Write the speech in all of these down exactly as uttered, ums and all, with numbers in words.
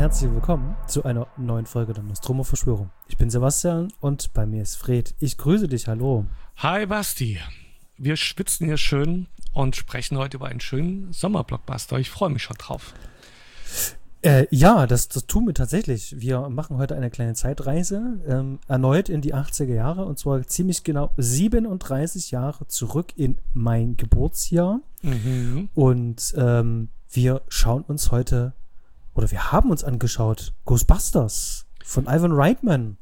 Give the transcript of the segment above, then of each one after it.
herzlich willkommen zu einer neuen Folge der Nostromo-Verschwörung. Ich bin Sebastian und bei mir ist Fred. Ich grüße dich, hallo. Hi Basti, wir schwitzen hier schön und sprechen heute über einen schönen Sommerblockbuster. Ich freue mich schon drauf. Äh, ja, das, das tun wir tatsächlich. Wir machen heute eine kleine Zeitreise, ähm, erneut in die achtziger Jahre, und zwar ziemlich genau siebenunddreißig Jahre zurück in mein Geburtsjahr. Mhm. Und ähm, wir schauen uns heute, oder wir haben uns angeschaut, Ghostbusters von Ivan Reitman.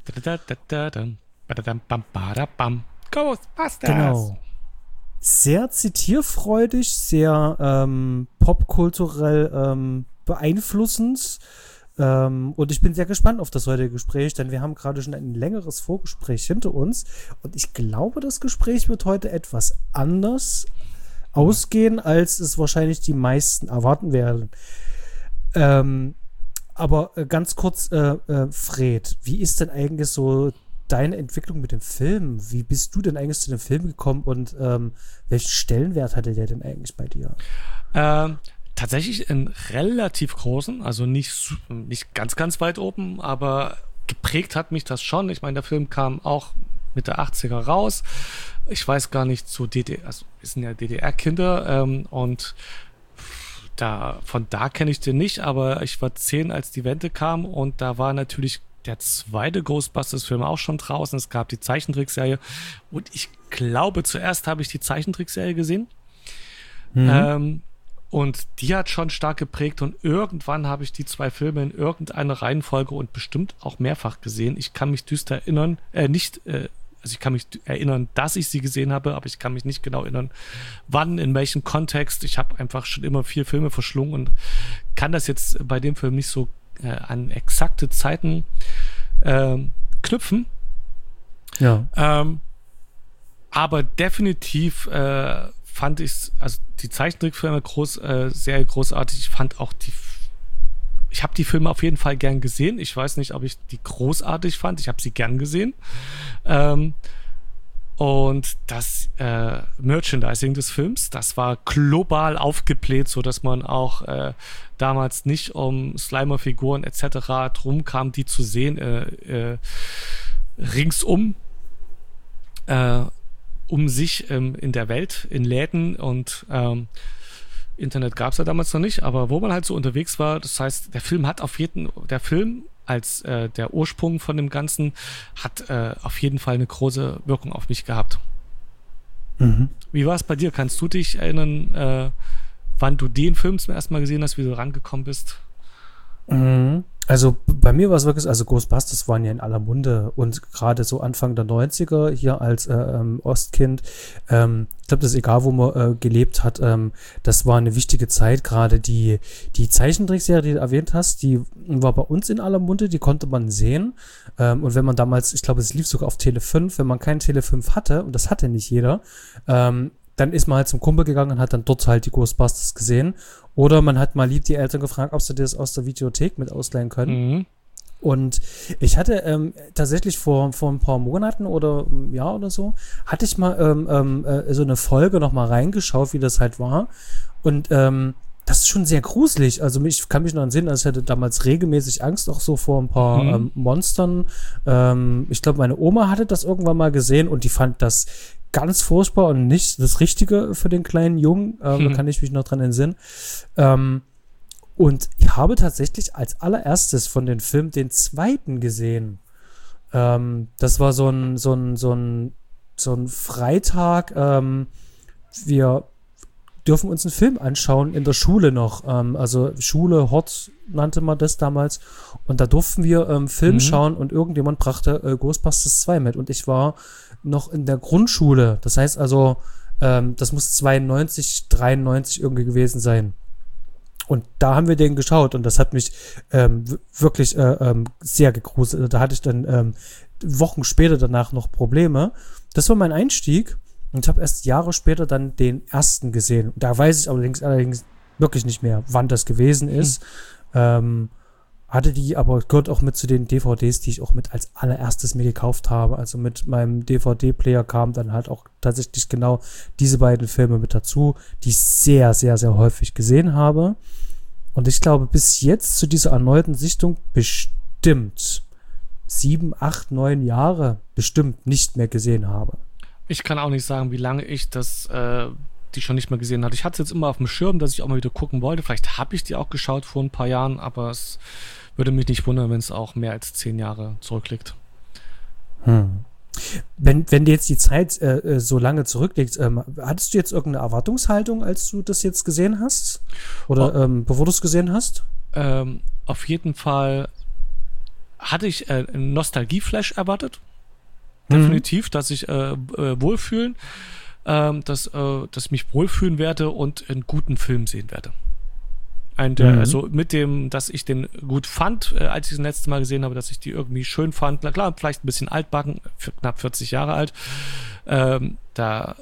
Ghostbusters. Genau. Sehr zitierfreudig, sehr ähm, popkulturell ähm, beeinflussend. Ähm, und ich bin sehr gespannt auf das heutige Gespräch, denn wir haben gerade schon ein längeres Vorgespräch hinter uns. Und ich glaube, das Gespräch wird heute etwas anders ausgehen, als es wahrscheinlich die meisten erwarten werden. Ähm, aber äh, ganz kurz, äh, äh, Fred, wie ist denn eigentlich so deine Entwicklung mit dem Film? Wie bist du denn eigentlich zu dem Film gekommen und ähm, welchen Stellenwert hatte der denn eigentlich bei dir? Ähm, tatsächlich einen relativ großen, also nicht, nicht ganz, ganz weit oben, aber geprägt hat mich das schon. Ich meine, der Film kam auch Mitte achtziger raus. Ich weiß gar nicht, zu D D R, also wir sind ja D D R-Kinder ähm, und da, von da kenne ich den nicht, aber ich war zehn, als die Wende kam, und da war natürlich der zweite Ghostbusters-Film auch schon draußen. Es gab die Zeichentrickserie und ich glaube, zuerst habe ich die Zeichentrickserie gesehen. Mhm. Ähm, und die hat schon stark geprägt, und irgendwann habe ich die zwei Filme in irgendeiner Reihenfolge und bestimmt auch mehrfach gesehen. Ich kann mich düster erinnern, äh, nicht, äh, also ich kann mich erinnern, dass ich sie gesehen habe, aber ich kann mich nicht genau erinnern, wann, in welchem Kontext. Ich habe einfach schon immer vier Filme verschlungen und kann das jetzt bei dem Film nicht so äh, an exakte Zeiten äh, knüpfen. Ja. Ähm, aber definitiv äh, fand ich, also die Zeichentrickfilme groß, äh, sehr großartig. Ich fand auch die, ich habe die Filme auf jeden Fall gern gesehen. Ich weiß nicht, ob ich die großartig fand. Ich habe sie gern gesehen. Ähm, und das äh, Merchandising des Films, das war global aufgebläht, so dass man auch äh, damals nicht um Slimer-Figuren et cetera drum kam, die zu sehen, äh, äh, ringsum äh, um sich ähm, in der Welt, in Läden, und ähm, Internet gab es ja damals noch nicht, aber wo man halt so unterwegs war, das heißt, der Film hat auf jeden, der Film als äh, der Ursprung von dem Ganzen hat äh, auf jeden Fall eine große Wirkung auf mich gehabt. Mhm. Wie war es bei dir? Kannst du dich erinnern, äh, wann du den Film zum ersten Mal gesehen hast, wie du rangekommen bist? Mhm. Also bei mir war es wirklich, also Ghostbusters waren ja in aller Munde, und gerade so Anfang der neunziger hier als äh, ähm, Ostkind, ähm, ich glaube, das ist egal, wo man äh, gelebt hat, ähm, das war eine wichtige Zeit. Gerade die, die Zeichentrickserie, die du erwähnt hast, die war bei uns in aller Munde, die konnte man sehen, ähm, und wenn man damals, ich glaube, es lief sogar auf Tele fünf, wenn man kein Tele fünf hatte, und das hatte nicht jeder, ähm, dann ist man halt zum Kumpel gegangen und hat dann dort halt die Ghostbusters gesehen. Oder man hat mal lieb die Eltern gefragt, ob sie das aus der Videothek mit ausleihen können. Mhm. Und ich hatte ähm, tatsächlich vor, vor ein paar Monaten oder ein Jahr oder so, hatte ich mal ähm, ähm, äh, so eine Folge noch mal reingeschaut, wie das halt war. Und ähm, das ist schon sehr gruselig. Also ich kann mich noch entsinnen, als ich hatte damals regelmäßig Angst auch so vor ein paar mhm. ähm, Monstern. Ähm, ich glaube, meine Oma hatte das irgendwann mal gesehen und die fand das ganz furchtbar und nicht das Richtige für den kleinen Jungen. Ähm, hm. Da kann ich mich noch dran entsinnen. Ähm, und ich habe tatsächlich als allererstes von den Filmen den zweiten gesehen. Ähm, das war so ein, so ein, so ein, so ein Freitag. Ähm, wir dürfen uns einen Film anschauen in der Schule noch. Ähm, also Schule, Hort nannte man das damals. Und da durften wir ähm, Film mhm. schauen, und irgendjemand brachte äh, Ghostbusters zwei mit. Und ich war noch in der Grundschule. Das heißt also, ähm, das muss zweiundneunzig, dreiundneunzig irgendwie gewesen sein. Und da haben wir den geschaut, und das hat mich ähm, w- wirklich äh, ähm, sehr gegruselt. Da hatte ich dann ähm, Wochen später danach noch Probleme. Das war mein Einstieg, und ich habe erst Jahre später dann den ersten gesehen. Da weiß ich allerdings, allerdings wirklich nicht mehr, wann das gewesen ist. Hm. Ähm, hatte die, aber gehört auch mit zu den D V Ds, die ich auch mit als allererstes mir gekauft habe. Also mit meinem D V D-Player kam dann halt auch tatsächlich genau diese beiden Filme mit dazu, die ich sehr, sehr, sehr häufig gesehen habe. und ich glaube, bis jetzt zu dieser erneuten Sichtung bestimmt sieben, acht, neun Jahre bestimmt nicht mehr gesehen habe. Ich kann auch nicht sagen, wie lange ich das, äh, die schon nicht mehr gesehen hatte. Ich hatte es jetzt immer auf dem Schirm, dass ich auch mal wieder gucken wollte. Vielleicht habe ich die auch geschaut vor ein paar Jahren, aber es würde mich nicht wundern, wenn es auch mehr als zehn Jahre zurückliegt. Hm. Wenn, wenn dir jetzt die Zeit äh, so lange zurückliegt, ähm, hattest du jetzt irgendeine Erwartungshaltung, als du das jetzt gesehen hast? Oder oh. ähm, bevor du es gesehen hast? Ähm, auf jeden Fall hatte ich äh, einen Nostalgie-Flash erwartet. Mhm. Definitiv, dass ich äh, äh, wohlfühlen, äh, dass, äh, dass ich mich wohlfühlen werde und einen guten Film sehen werde. Ein, der, mhm. Also mit dem, dass ich den gut fand, äh, als ich das letzte Mal gesehen habe, dass ich die irgendwie schön fand. Na klar, vielleicht ein bisschen altbacken, für knapp vierzig Jahre alt. Ähm, da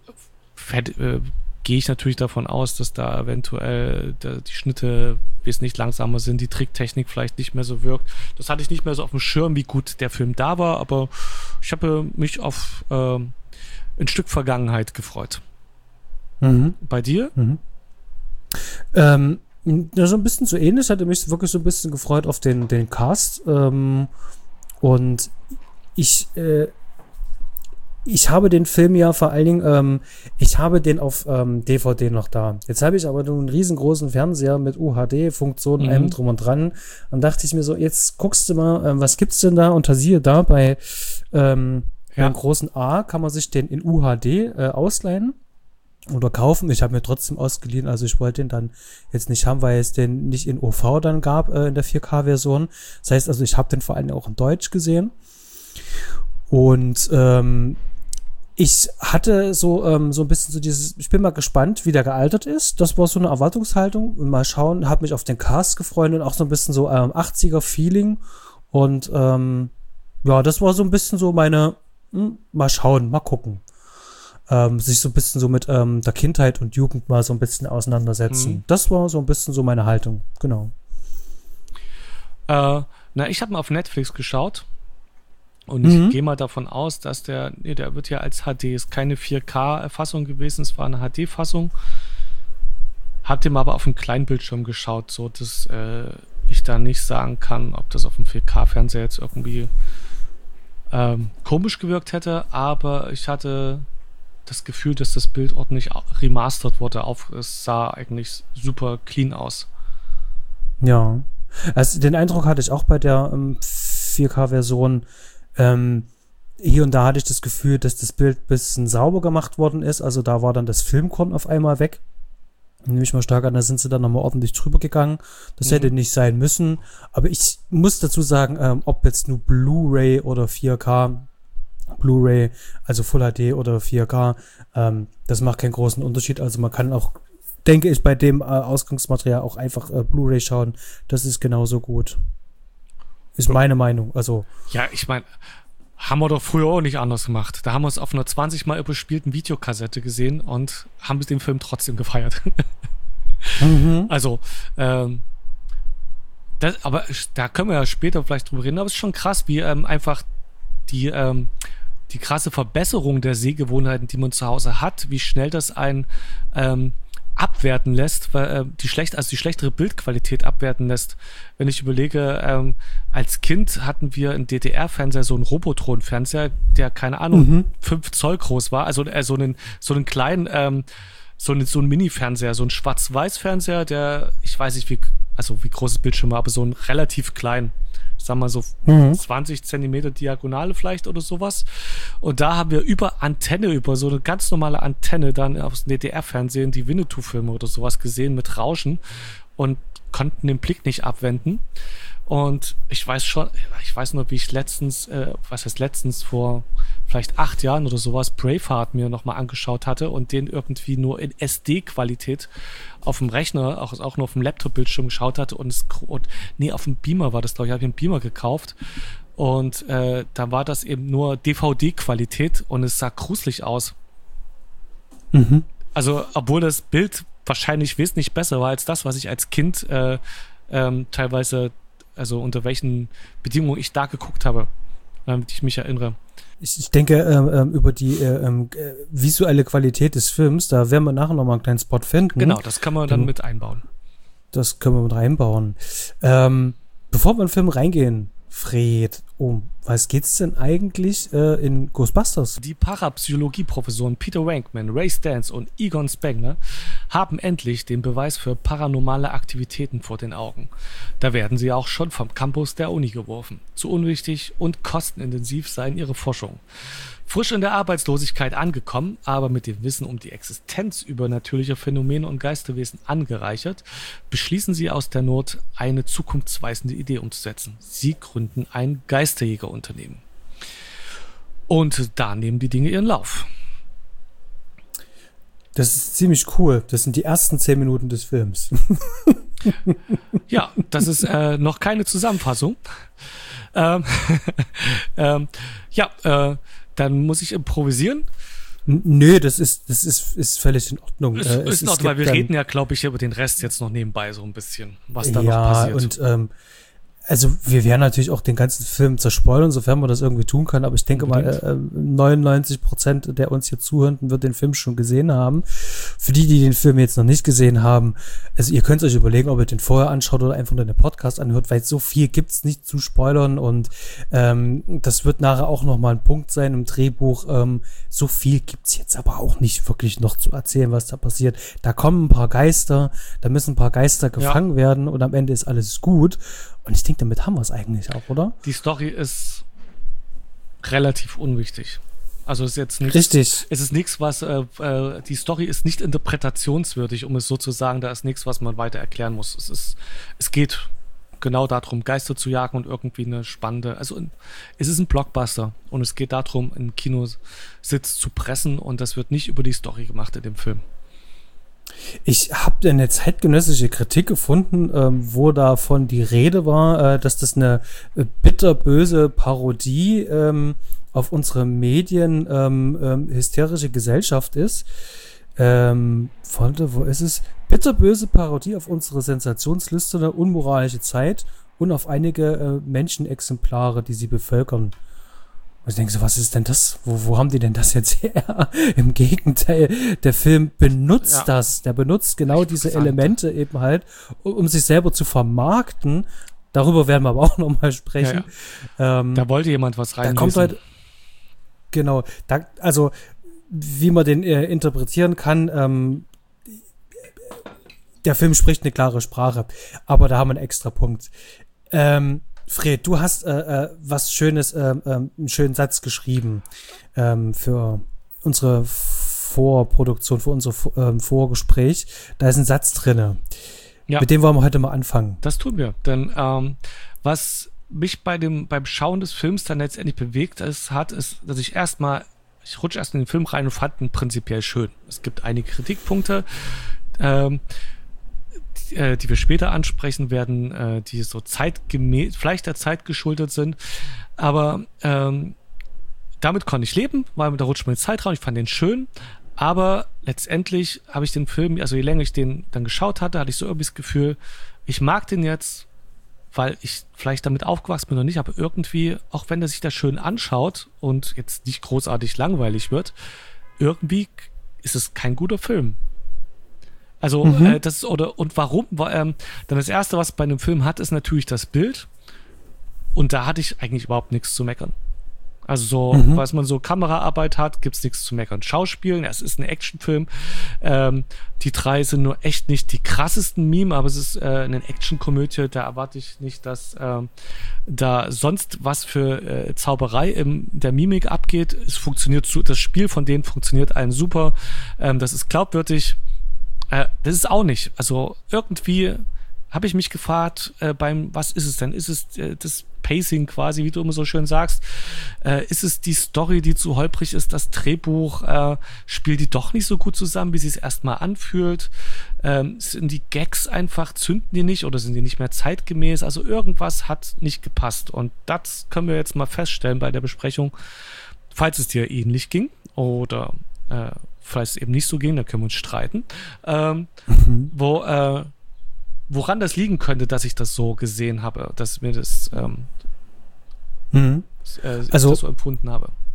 äh, gehe ich natürlich davon aus, dass da eventuell da, die Schnitte wesentlich langsamer sind, die Tricktechnik vielleicht nicht mehr so wirkt. Das hatte ich nicht mehr so auf dem Schirm, wie gut der Film da war, aber ich habe mich auf äh, ein Stück Vergangenheit gefreut. Mhm. Bei dir? Mhm. Ähm, ja, so ein bisschen so ähnlich, hatte mich wirklich so ein bisschen gefreut auf den, den Cast. Ähm, und ich, äh, ich habe den Film ja vor allen Dingen, ähm, ich habe den auf ähm, D V D noch da. Jetzt habe ich aber nur einen riesengroßen Fernseher mit U H D-Funktionen, mhm. allem drum und dran. Dann dachte ich mir so, jetzt guckst du mal, ähm, was gibt's denn da? Und da siehe da, bei ähm, ja. beim großen A kann man sich den in U H D äh, ausleihen oder kaufen. Ich habe mir trotzdem ausgeliehen, also ich wollte den dann jetzt nicht haben, weil es den nicht in O V dann gab äh, in der vier K-Version. Das heißt also, ich habe den vor allem auch in Deutsch gesehen. Und ähm, ich hatte so ähm, so ein bisschen so dieses, ich bin mal gespannt, wie der gealtert ist. Das war so eine Erwartungshaltung. Und mal schauen, habe mich auf den Cast gefreut und auch so ein bisschen so ähm, achtziger-Feeling. Und ähm, ja, das war so ein bisschen so meine, hm, mal schauen, mal gucken. Ähm, sich so ein bisschen so mit ähm, der Kindheit und Jugend mal so ein bisschen auseinandersetzen. Mhm. Das war so ein bisschen so meine Haltung, genau. Äh, na, ich habe mal auf Netflix geschaut und ich mhm. gehe mal davon aus, dass der, nee, der wird ja als H D, ist keine vier K-Fassung gewesen, es war eine H D-Fassung. Hab dem aber auf dem kleinen Bildschirm geschaut, so dass äh, ich da nicht sagen kann, ob das auf dem vier K-Fernseher jetzt irgendwie ähm, komisch gewirkt hätte, aber ich hatte das Gefühl, dass das Bild ordentlich remastert wurde. Auf, es sah eigentlich super clean aus. Ja, also den Eindruck hatte ich auch bei der ähm, vier K-Version. Ähm, hier und da hatte ich das Gefühl, dass das Bild ein bisschen sauber gemacht worden ist. Also da war dann das Filmkorn auf einmal weg. Nehme ich mal stark an, da sind sie dann nochmal ordentlich drüber gegangen. Das mhm. hätte nicht sein müssen. Aber ich muss dazu sagen, ähm, ob jetzt nur Blu-ray oder vier K, Blu-ray, also Full H D oder vier K, ähm, das macht keinen großen Unterschied. Also man kann auch, denke ich, bei dem äh, Ausgangsmaterial auch einfach äh, Blu-ray schauen. Das ist genauso gut. Ist meine Meinung. Also ja, ich meine, haben wir doch früher auch nicht anders gemacht. Da haben wir es auf einer zwanzig Mal überspielten Videokassette gesehen und haben den Film trotzdem gefeiert. mhm. Also, ähm, das, aber da können wir ja später vielleicht drüber reden. Aber es ist schon krass, wie ähm, einfach die, ähm, die krasse Verbesserung der Sehgewohnheiten, die man zu Hause hat, wie schnell das einen ähm, abwerten lässt, weil, äh, die schlecht, also die schlechtere Bildqualität abwerten lässt. Wenn ich überlege, ähm, als Kind hatten wir einen D D R-Fernseher, so einen Robotron-Fernseher, der, keine Ahnung, mhm. fünf Zoll groß war, also äh, so einen, so einen kleinen, ähm, so einen, so einen Mini-Fernseher, so einen Schwarz-Weiß-Fernseher, der, ich weiß nicht, wie, also wie groß das Bildschirm war, aber so ein relativ klein. Sagen wir mal so mhm. zwanzig Zentimeter Diagonale vielleicht oder sowas. Und da haben wir über Antenne, über so eine ganz normale Antenne dann aufs D D R-Fernsehen die Winnetou-Filme oder sowas gesehen mit Rauschen und konnten den Blick nicht abwenden. Und ich weiß schon, ich weiß nur, wie ich letztens, äh, was heißt letztens, vor vielleicht acht Jahren oder sowas, Braveheart mir nochmal angeschaut hatte und den irgendwie nur in S D-Qualität auf dem Rechner, auch, auch nur auf dem Laptop-Bildschirm geschaut hatte und, es, und nee, auf dem Beamer war das, glaube ich, habe ich einen Beamer gekauft und äh, da war das eben nur D V D-Qualität und es sah gruselig aus. Mhm. Also, obwohl das Bild wahrscheinlich wesentlich besser war als das, was ich als Kind äh, ähm, teilweise, also unter welchen Bedingungen ich da geguckt habe, damit ich mich erinnere. Ich, ich denke, ähm, über die ähm, visuelle Qualität des Films, da werden wir nachher nochmal einen kleinen Spot finden. Genau, das kann man dann, dann mit einbauen. das können wir mit reinbauen. Ähm, bevor wir in den Film reingehen, Fred, um was geht's denn eigentlich äh, in Ghostbusters? Die Parapsychologie-Professoren Peter Venkman, Ray Stantz und Egon Spengler haben endlich den Beweis für paranormale Aktivitäten vor den Augen. Da werden sie auch schon vom Campus der Uni geworfen. Zu unwichtig und kostenintensiv seien ihre Forschungen. Frisch in der Arbeitslosigkeit angekommen, aber mit dem Wissen um die Existenz übernatürlicher Phänomene und Geisterwesen angereichert, beschließen sie aus der Not, eine zukunftsweisende Idee umzusetzen. Sie gründen ein Geisterjägerunternehmen. Und da nehmen die Dinge ihren Lauf. Das ist ziemlich cool. Das sind die ersten zehn Minuten des Films. Ja, das ist äh, noch keine Zusammenfassung. Ähm, ähm, ja, äh, dann muss ich improvisieren. Nö, das ist, das ist, ist völlig in Ordnung. Es, äh, ist es, in Ordnung, weil wir reden ja, glaube ich, über den Rest jetzt noch nebenbei so ein bisschen, was da ja, noch passiert. Und ähm, also wir werden natürlich auch den ganzen Film zerspoilern, sofern wir das irgendwie tun können, aber ich denke Unbedingt. mal, äh, neunundneunzig Prozent der uns hier Zuhörenden wird den Film schon gesehen haben. Für die, die den Film jetzt noch nicht gesehen haben, also ihr könnt euch überlegen, ob ihr den vorher anschaut oder einfach nur den Podcast anhört, weil so viel gibt's nicht zu spoilern und ähm, das wird nachher auch nochmal ein Punkt sein im Drehbuch. Ähm, so viel gibt's jetzt aber auch nicht wirklich noch zu erzählen, was da passiert. Da kommen ein paar Geister, da müssen ein paar Geister gefangen ja. werden und am Ende ist alles gut. Und ich denke, damit haben wir es eigentlich auch, oder? Die Story ist relativ unwichtig. Also es ist jetzt nichts. Richtig. Es ist nichts, was äh, äh, die Story ist nicht interpretationswürdig, um es so zu sagen. Da ist nichts, was man weiter erklären muss. Es ist, es geht genau darum, Geister zu jagen und irgendwie eine spannende. Also es ist ein Blockbuster und es geht darum, einen Kinositz zu pressen und das wird nicht über die Story gemacht in dem Film. Ich habe eine zeitgenössische Kritik gefunden, ähm, wo davon die Rede war, äh, dass das eine äh, bitterböse Parodie ähm, auf unsere Medien ähm, ähm, hysterische Gesellschaft ist. Ähm, von, wo ist es? Bitterböse Parodie auf unsere sensationslüsterne, unmoralische Zeit und auf einige äh, Menschenexemplare, die sie bevölkern. Und ich denke so, was ist denn das? Wo, wo haben die denn das jetzt her? Im Gegenteil, der Film benutzt ja. das. Der benutzt genau diese Elemente eben halt, um, um sich selber zu vermarkten. Darüber werden wir aber auch nochmal sprechen. Ja, ja. Ähm, da wollte jemand was reinlesen. Da kommt halt, genau, da, also wie man den äh, interpretieren kann, ähm, der Film spricht eine klare Sprache, aber da haben wir einen extra Punkt. Ähm, Fred, du hast äh, äh, was Schönes, äh, äh, einen schönen Satz geschrieben ähm, für unsere Vorproduktion, für unser ähm, Vorgespräch. Da ist ein Satz drinne. Ja. Mit dem wollen wir heute mal anfangen. Das tun wir. Denn ähm, was mich bei dem beim Schauen des Films dann letztendlich bewegt ist, hat, ist, dass ich erstmal, ich rutsche erst in den Film rein und fand ihn prinzipiell schön. Es gibt einige Kritikpunkte, ähm, die, äh, die wir später ansprechen werden, äh, die so zeitgemäß, vielleicht der Zeit geschuldet sind. Aber ähm, damit konnte ich leben, weil da rutscht mir die Zeit rein, ich fand den schön. Aber letztendlich habe ich den Film, also je länger ich den dann geschaut hatte, hatte ich so irgendwie das Gefühl, ich mag den jetzt, weil ich vielleicht damit aufgewachsen bin oder nicht, aber irgendwie, auch wenn er sich da schön anschaut und jetzt nicht großartig langweilig wird, irgendwie ist es kein guter Film. Also, mhm. äh, das oder, und warum? Ähm, dann das Erste, was bei einem Film hat, ist natürlich das Bild. Und da hatte ich eigentlich überhaupt nichts zu meckern. Also so, mhm. was man so Kameraarbeit hat, gibt's nichts zu meckern. Schauspielen, es ist ein Actionfilm. Ähm, die drei sind nur echt nicht die krassesten Meme, aber es ist äh, eine Actionkomödie, da erwarte ich nicht, dass ähm, da sonst was für äh, Zauberei in der Mimik abgeht. Es funktioniert, zu, das Spiel von denen funktioniert allen super. Ähm, das ist glaubwürdig. Äh, das ist auch nicht. Also irgendwie habe ich mich gefragt, äh, beim, was ist es denn? Ist es äh, das Pacing quasi, wie du immer so schön sagst? Äh, ist es die Story, die zu holprig ist? Das Drehbuch äh, spielt die doch nicht so gut zusammen, wie sie es erstmal anfühlt? Ähm, sind die Gags einfach, zünden die nicht oder sind die nicht mehr zeitgemäß? Also irgendwas hat nicht gepasst. Und das können wir jetzt mal feststellen bei der Besprechung. Falls es dir ähnlich ging oder äh, falls es eben nicht so ging, dann können wir uns streiten. Ähm, mhm. Wo äh, Woran das liegen könnte, dass ich das so gesehen habe, dass mir das, ähm, mhm. äh, also, das so empfunden habe.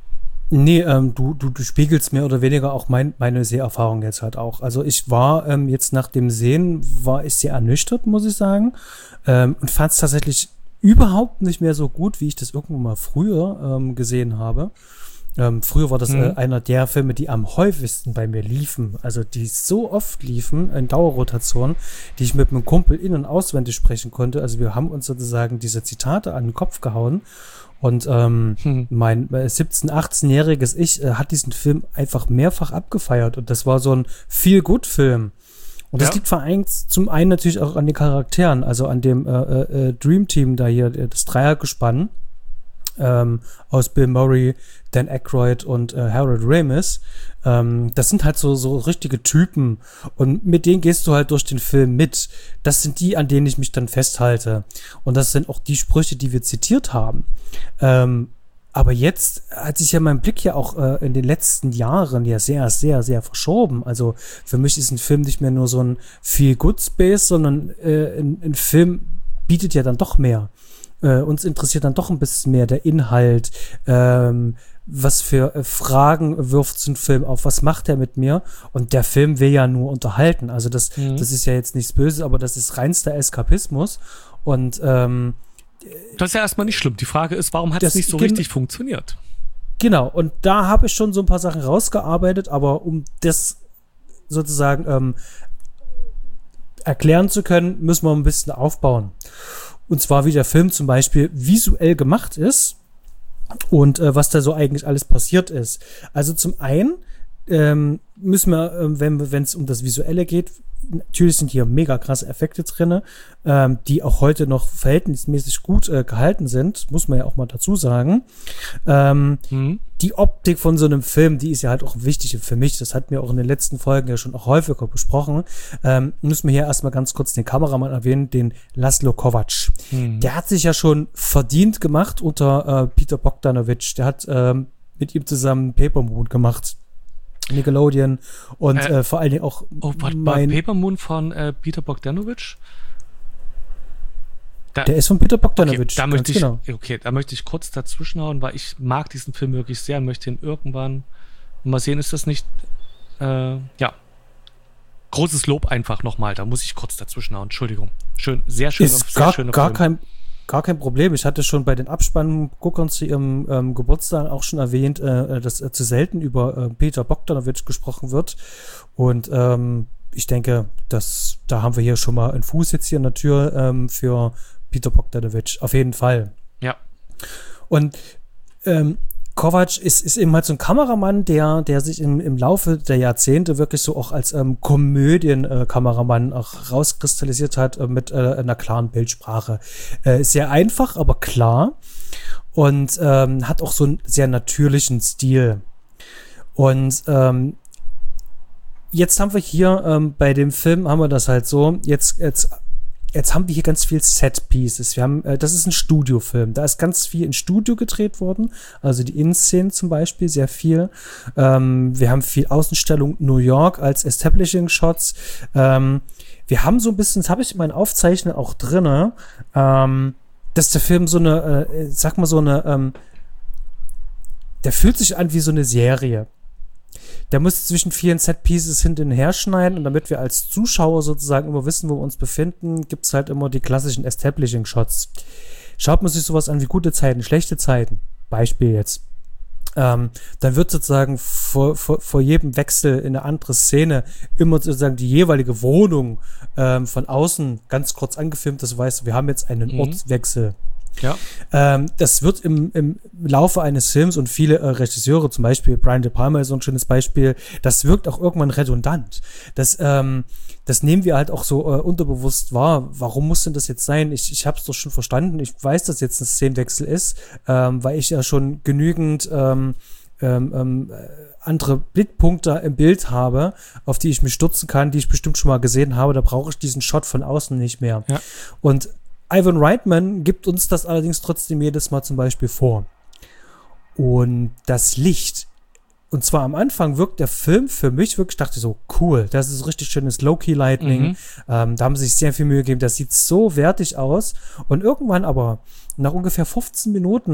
Nee, ähm, du, du, du spiegelst mehr oder weniger auch mein, meine Seherfahrung jetzt halt auch. Also ich war ähm, jetzt nach dem Sehen, war ich sehr ernüchtert, muss ich sagen. Ähm, und fand es tatsächlich überhaupt nicht mehr so gut, wie ich das irgendwo mal früher ähm, gesehen habe. Ähm, früher war das Mhm. äh, einer der Filme, die am häufigsten bei mir liefen. Also die so oft liefen in Dauerrotation, die ich mit einem Kumpel in- und auswendig sprechen konnte. Also wir haben uns sozusagen diese Zitate an den Kopf gehauen. Und ähm, Hm. mein äh, siebzehn-, achtzehnjähriges Ich äh, hat diesen Film einfach mehrfach abgefeiert. Und das war so ein Feel-Good-Film. Und das Ja. liegt vereint zum einen natürlich auch an den Charakteren, also an dem äh, äh, Dream Team da hier, das Dreiergespann ähm, aus Bill Murray, Dan Aykroyd und äh, Harold Ramis. Ähm, das sind halt so, so richtige Typen und mit denen gehst du halt durch den Film mit. Das sind die, an denen ich mich dann festhalte. Und das sind auch die Sprüche, die wir zitiert haben. Ähm, aber jetzt hat sich ja mein Blick ja auch äh, in den letzten Jahren ja sehr, sehr, sehr verschoben. Also für mich ist ein Film nicht mehr nur so ein Feel-Good-Space, sondern äh, ein, ein Film bietet ja dann doch mehr. Äh, uns interessiert dann doch ein bisschen mehr der Inhalt. Ähm, was für äh, Fragen wirft so ein Film auf? Was macht er mit mir? Und der Film will ja nur unterhalten. Also das, Mhm. das ist ja jetzt nichts Böses, aber das ist reinster Eskapismus. Und ähm, Das ist ja erstmal nicht schlimm. Die Frage ist, warum hat es Das nicht so gen- richtig funktioniert? Genau, und da habe ich schon so ein paar Sachen rausgearbeitet, aber um das sozusagen ähm, erklären zu können, müssen wir ein bisschen aufbauen. Und zwar, wie der Film zum Beispiel visuell gemacht ist und äh, was da so eigentlich alles passiert ist. Also zum einen ähm, müssen wir, ähm, wenn wenn es um das Visuelle geht, natürlich sind hier mega krasse Effekte drin, ähm, die auch heute noch verhältnismäßig gut äh, gehalten sind, muss man ja auch mal dazu sagen. Ähm, Mhm. Die Optik von so einem Film, die ist ja halt auch wichtig für mich. Das hatten wir auch in den letzten Folgen ja schon auch häufiger besprochen. Ähm, müssen wir hier erstmal ganz kurz den Kameramann erwähnen, den Laszlo Kovacs. Mhm. Der hat sich ja schon verdient gemacht unter äh, Peter Bogdanovich. Der hat ähm, mit ihm zusammen Paper Moon gemacht. Nickelodeon und Äh, äh, vor allen Dingen auch Oh, warte, mein, war Paper Moon von äh, Peter Bogdanovich? Da, der ist von Peter okay, Bogdanovich. da möchte ganz ich, genau. okay, da möchte ich kurz dazwischenhauen, weil ich mag diesen Film wirklich sehr und möchte ihn irgendwann mal sehen. Ist das nicht, äh, ja, großes Lob einfach nochmal. Da muss ich kurz dazwischenhauen. Entschuldigung. Schön, sehr schön, Ist sehr gar, schöner gar Film. kein Gar kein Problem. Ich hatte schon bei den Abspannguckern zu ihrem ähm, Geburtstag auch schon erwähnt, äh, dass äh, zu selten über äh, Peter Bogdanovich gesprochen wird. Und ähm, ich denke, dass da haben wir hier schon mal einen Fuß jetzt hier in der Tür ähm, für Peter Bogdanovich. Auf jeden Fall. Ja. Und ähm, Kovac ist, ist eben halt so ein Kameramann, der, der sich im, im Laufe der Jahrzehnte wirklich so auch als ähm, Komödien-Kameramann auch rauskristallisiert hat äh, mit äh, einer klaren Bildsprache. Äh, sehr einfach, aber klar und ähm, hat auch so einen sehr natürlichen Stil. Und ähm, jetzt haben wir hier ähm, bei dem Film haben wir das halt so, jetzt, jetzt Jetzt haben wir hier ganz viel Set-Pieces. Wir haben, äh, das ist ein Studiofilm. Da ist ganz viel in Studio gedreht worden. Also die Innenszenen zum Beispiel, sehr viel. Ähm, wir haben viel Außenstellung New York als Establishing-Shots. Ähm, wir haben so ein bisschen, das habe ich in meinen Aufzeichnungen auch drin, ähm, dass der Film so eine, äh, sag mal so eine, ähm, der fühlt sich an wie so eine Serie. Der muss zwischen vielen Set-Pieces hinten her schneiden und damit wir als Zuschauer sozusagen immer wissen, wo wir uns befinden, gibt es halt immer die klassischen Establishing-Shots. Schaut man sich sowas an wie gute Zeiten, schlechte Zeiten, Beispiel jetzt, ähm, dann wird sozusagen vor, vor, vor jedem Wechsel in eine andere Szene immer sozusagen die jeweilige Wohnung ähm, von außen ganz kurz angefilmt, das heißt, wir haben jetzt einen Mhm. Ortswechsel. Ja. Ähm, das wird im, im Laufe eines Films und viele äh, Regisseure, zum Beispiel Brian De Palma ist so ein schönes Beispiel, das wirkt auch irgendwann redundant. Das, ähm, das nehmen wir halt auch so äh, unterbewusst wahr. Warum muss denn das jetzt sein? Ich, ich habe es doch schon verstanden. Ich weiß, dass jetzt ein Szenenwechsel ist, ähm, weil ich ja schon genügend ähm, ähm, ähm, andere Blickpunkte im Bild habe, auf die ich mich stürzen kann, die ich bestimmt schon mal gesehen habe. Da brauche ich diesen Shot von außen nicht mehr. Ja. Und Ivan Reitman gibt uns das allerdings trotzdem jedes Mal zum Beispiel vor. Und das Licht, und zwar am Anfang wirkt der Film für mich wirklich, dachte ich so, cool, das ist richtig schönes Low-Key-Lighting. Mhm. Ähm, da haben sie sich sehr viel Mühe gegeben, das sieht so wertig aus. Und irgendwann aber, nach ungefähr fünfzehn Minuten,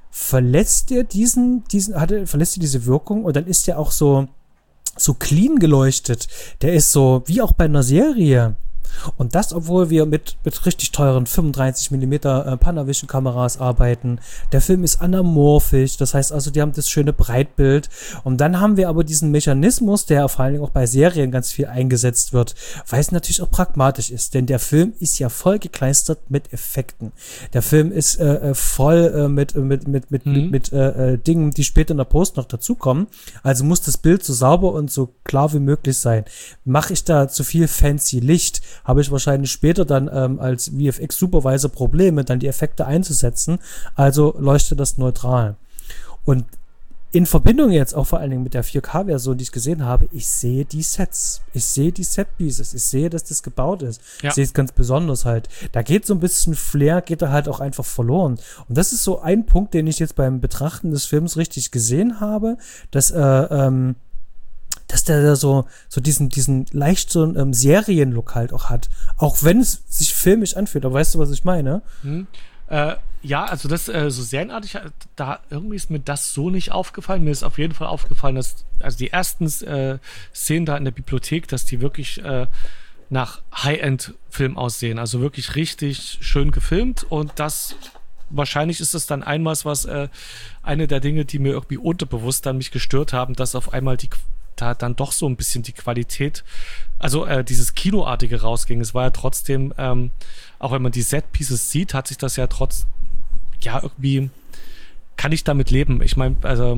verlässt der diesen, diesen, hatte, verlässt er diese Wirkung und dann ist der auch so, so clean geleuchtet. Der ist so, wie auch bei einer Serie. Und das, obwohl wir mit, mit richtig teuren fünfunddreißig Millimeter äh, Panavision-Kameras arbeiten. Der Film ist anamorphisch, das heißt also, die haben das schöne Breitbild. Und dann haben wir aber diesen Mechanismus, der vor allen Dingen auch bei Serien ganz viel eingesetzt wird, weil es natürlich auch pragmatisch ist. Denn der Film ist ja voll gekleistert mit Effekten. Der Film ist äh, voll äh, mit, mit, mit, mit, mhm. mit, mit äh, Dingen, die später in der Post noch dazukommen. Also muss das Bild so sauber und so klar wie möglich sein. Mache ich da zu viel fancy Licht, habe ich wahrscheinlich später dann ähm, als V F X-Supervisor Probleme, dann die Effekte einzusetzen. Also leuchtet das neutral. Und in Verbindung jetzt auch vor allen Dingen mit der vier K-Version, die ich gesehen habe, ich sehe die Sets. Ich sehe die Set-Pieces. Ich sehe, dass das gebaut ist. Ja. Ich sehe es ganz besonders halt. Da geht so ein bisschen Flair, geht da halt auch einfach verloren. Und das ist so ein Punkt, den ich jetzt beim Betrachten des Films richtig gesehen habe, dass äh, ähm, dass der da so, so diesen, diesen leicht so einen ähm, Serienlook halt auch hat. Auch wenn es sich filmisch anfühlt. Aber weißt du, was ich meine? Hm. Äh, ja, also das äh, so serienartig, da irgendwie ist mir das so nicht aufgefallen. Mir ist auf jeden Fall aufgefallen, dass also die ersten äh, Szenen da in der Bibliothek, dass die wirklich äh, nach High-End-Film aussehen. Also wirklich richtig schön gefilmt und das wahrscheinlich ist es dann einmal was, äh, eine der Dinge, die mir irgendwie unterbewusst dann mich gestört haben, dass auf einmal die da dann doch so ein bisschen die Qualität, also äh, dieses Kinoartige rausging. Es war ja trotzdem, ähm, auch wenn man die Set-Pieces sieht, hat sich das ja trotz, ja, irgendwie kann ich damit leben. Ich meine, also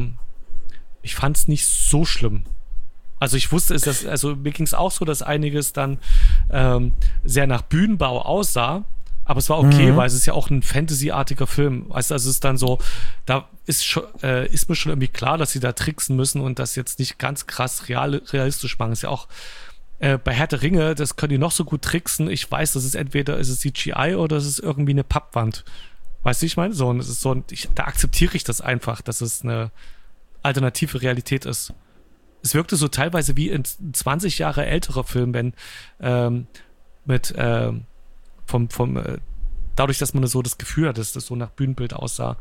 ich fand es nicht so schlimm. Also ich wusste es, dass, also mir ging es auch so, dass einiges dann ähm, sehr nach Bühnenbau aussah, aber es war okay, mhm. weil es ist ja auch ein Fantasy-artiger Film. Weißt du, also es ist dann so, da ist, schon, äh, ist mir schon irgendwie klar, dass sie da tricksen müssen und das jetzt nicht ganz krass real, realistisch machen. Ist ja auch äh, bei Herr der Ringe, das können die noch so gut tricksen. Ich weiß, das ist entweder ist es C G I oder es ist irgendwie eine Pappwand. Weißt du, ich meine? So, und es ist so, ich, da akzeptiere ich das einfach, dass es eine alternative Realität ist. Es wirkte so teilweise wie ein zwanzig Jahre älterer Film, wenn ähm, mit ähm, vom, vom äh, dadurch, dass man so das Gefühl hat, dass das so nach Bühnenbild aussah.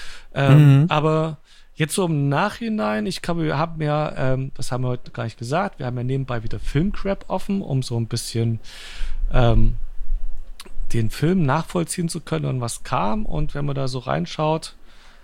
Ähm, mhm. Aber jetzt so im Nachhinein, ich glaube, wir haben ja, ähm, das haben wir heute gar nicht gesagt, wir haben ja nebenbei wieder Filmcrap offen, um so ein bisschen ähm, den Film nachvollziehen zu können und was kam. Und wenn man da so reinschaut,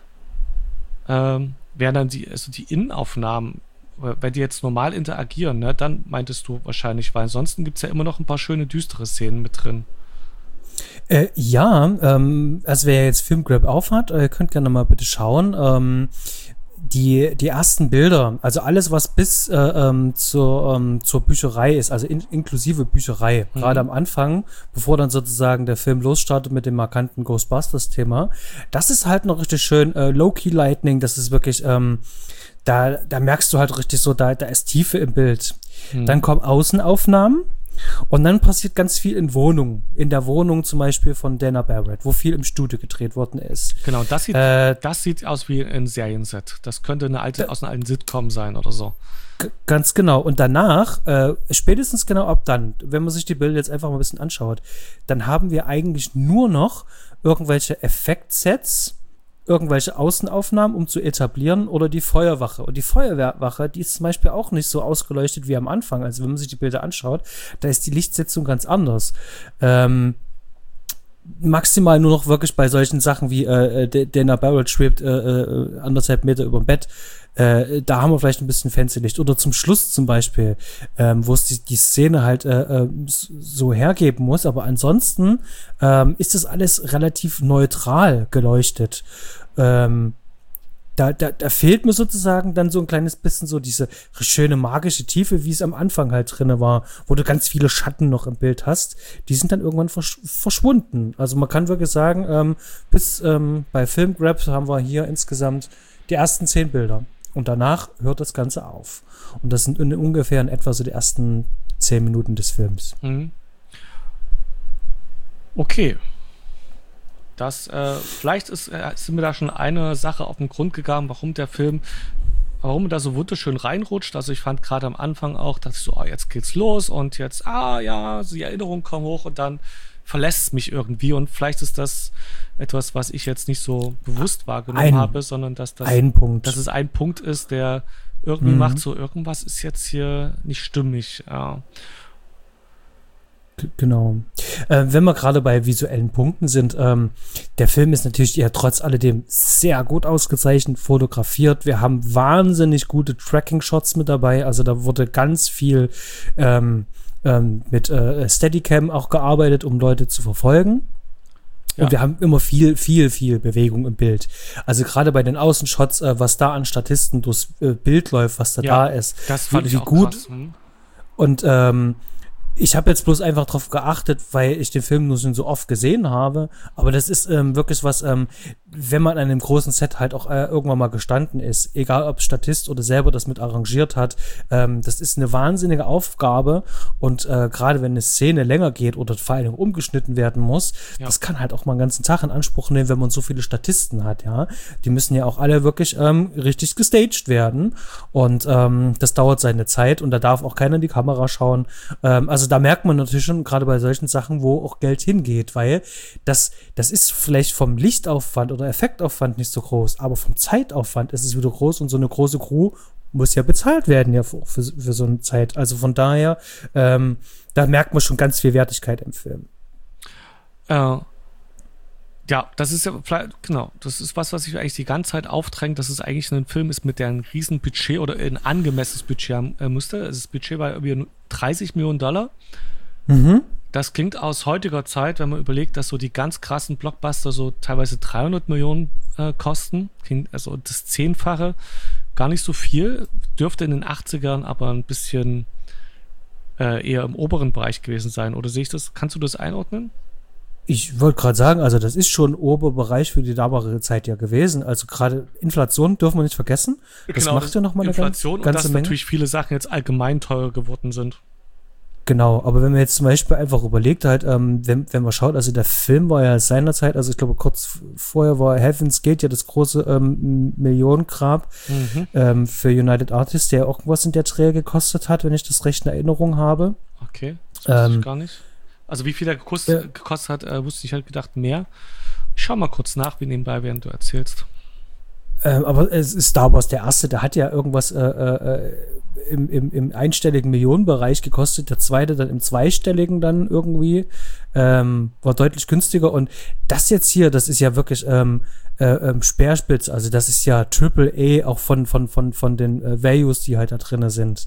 ähm, wären dann die, also die Innenaufnahmen, wenn die jetzt normal interagieren, ne, dann meintest du wahrscheinlich, weil ansonsten gibt es ja immer noch ein paar schöne, düstere Szenen mit drin. Äh, ja, ähm, also wer jetzt Filmgrab aufhat, äh, könnt gerne mal bitte schauen. Ähm, die, die ersten Bilder, also alles, was bis äh, ähm, zur, ähm, zur Bücherei ist, also in, inklusive Bücherei, mhm. gerade am Anfang, bevor dann sozusagen der Film losstartet mit dem markanten Ghostbusters-Thema, das ist halt noch richtig schön äh, Low-Key-Lightning, das ist wirklich ähm, Da, da merkst du halt richtig so, da, da ist Tiefe im Bild. Hm. Dann kommen Außenaufnahmen und dann passiert ganz viel in Wohnungen. In der Wohnung zum Beispiel von Dana Barrett, wo viel im Studio gedreht worden ist. Genau, das sieht, äh, das sieht aus wie ein Serienset. Das könnte eine alte, aus einer alten Sitcom sein oder so. G- ganz genau. Und danach, äh, spätestens genau ab dann, wenn man sich die Bilder jetzt einfach mal ein bisschen anschaut, dann haben wir eigentlich nur noch irgendwelche Effektsets, irgendwelche Außenaufnahmen, um zu etablieren, oder die Feuerwache. Und die Feuerwache, die ist zum Beispiel auch nicht so ausgeleuchtet wie am Anfang. Also wenn man sich die Bilder anschaut, da ist die Lichtsetzung ganz anders. Ähm, maximal nur noch wirklich bei solchen Sachen wie äh, Dana Barrett schwebt äh, äh, anderthalb Meter über dem Bett. Äh, da haben wir vielleicht ein bisschen fancy Licht. Oder zum Schluss zum Beispiel, ähm, wo es die, die Szene halt äh, äh, so hergeben muss. Aber ansonsten ähm, ist das alles relativ neutral geleuchtet. Ähm, da, da, da fehlt mir sozusagen dann so ein kleines bisschen so diese schöne magische Tiefe, wie es am Anfang halt drinne war, wo du ganz viele Schatten noch im Bild hast. Die sind dann irgendwann versch- verschwunden. Also man kann wirklich sagen, ähm, bis ähm, bei Filmgrab haben wir hier insgesamt die ersten zehn Bilder. Und danach hört das Ganze auf. Und das sind in ungefähr in etwa so die ersten zehn Minuten des Films. Mhm. Okay. Das, äh, vielleicht ist, äh, ist mir da schon eine Sache auf den Grund gegangen, warum der Film, warum er da so wunderschön reinrutscht. Also ich fand gerade am Anfang auch, dass ich so, oh, jetzt geht's los und jetzt, ah ja, die Erinnerungen kommen hoch und dann verlässt mich irgendwie und vielleicht ist das etwas, was ich jetzt nicht so bewusst wahrgenommen ein, habe, sondern dass das, ein Punkt. dass es ein Punkt ist, der irgendwie mhm. macht, so irgendwas ist jetzt hier nicht stimmig. Ja. Genau. Äh, wenn wir gerade bei visuellen Punkten sind, ähm, der Film ist natürlich ja trotz alledem sehr gut ausgezeichnet, fotografiert. Wir haben wahnsinnig gute Tracking-Shots mit dabei. Also da wurde ganz viel ähm, ähm, mit äh, Steadicam auch gearbeitet, um Leute zu verfolgen. Ja. Und wir haben immer viel, viel, viel Bewegung im Bild. Also gerade bei den Außenshots, äh, was da an Statisten durchs äh, Bild läuft, was da ja, da ist. Das fand wie, ich wie auch gut. Krass. Hm. Und ähm, ich habe jetzt bloß einfach drauf geachtet, weil ich den Film nur so oft gesehen habe. Aber das ist ähm, wirklich was, ähm, wenn man an einem großen Set halt auch äh, irgendwann mal gestanden ist, egal ob Statist oder selber das mit arrangiert hat, ähm, das ist eine wahnsinnige Aufgabe. Und äh, gerade wenn eine Szene länger geht oder vor allem umgeschnitten werden muss, ja. das kann halt auch mal einen ganzen Tag in Anspruch nehmen, wenn man so viele Statisten hat, ja. Die müssen ja auch alle wirklich ähm, richtig gestaged werden. Und ähm, das dauert seine Zeit und da darf auch keiner in die Kamera schauen. Ähm, also da merkt man natürlich schon, gerade bei solchen Sachen, wo auch Geld hingeht, weil das, das ist vielleicht vom Lichtaufwand oder Effektaufwand nicht so groß, aber vom Zeitaufwand ist es wieder groß und so eine große Crew muss ja bezahlt werden ja für, für, für so eine Zeit. Also von daher, ähm, da merkt man schon ganz viel Wertigkeit im Film. Äh, ja, das ist ja, genau, das ist was, was sich eigentlich die ganze Zeit aufdrängt, dass es eigentlich ein Film ist, mit der ein riesen Budget oder ein angemessenes Budget haben äh, musste. Das Budget war irgendwie dreißig Millionen Dollar. Mhm. Das klingt aus heutiger Zeit, wenn man überlegt, dass so die ganz krassen Blockbuster so teilweise dreihundert Millionen äh, kosten, also das Zehnfache, gar nicht so viel, dürfte in den achtzigern aber ein bisschen äh, eher im oberen Bereich gewesen sein. Oder sehe ich das? Kannst du das einordnen? Ich wollte gerade sagen, also das ist schon Oberbereich für die damalige Zeit ja gewesen. Also gerade Inflation dürfen wir nicht vergessen. Das genau, macht das ja noch mal eine Inflation ganze und dass Menge. Natürlich viele Sachen jetzt allgemein teurer geworden sind. Genau, aber wenn man jetzt zum Beispiel einfach überlegt halt, ähm, wenn, wenn man schaut, also der Film war ja seinerzeit, also ich glaube kurz vorher war Heaven's Gate ja das große ähm, Millionengrab Mhm. ähm, für United Artists, der irgendwas in der Dreh gekostet hat, wenn ich das recht in Erinnerung habe. Okay, das wusste Ähm, ich gar nicht. Also wie viel er gekostet, Ja. gekostet hat, äh, wusste ich halt gedacht mehr. Ich schau mal kurz nach, wie nebenbei, während du erzählst. Ähm, aber es ist Star Wars der erste, der hat ja irgendwas äh, äh, im, im, im einstelligen Millionenbereich gekostet, der zweite dann im zweistelligen dann irgendwie, ähm, war deutlich günstiger und das jetzt hier, das ist ja wirklich ähm, äh, ähm, Speerspitz, also das ist ja Triple A auch von, von, von, von den äh, Values, die halt da drin sind.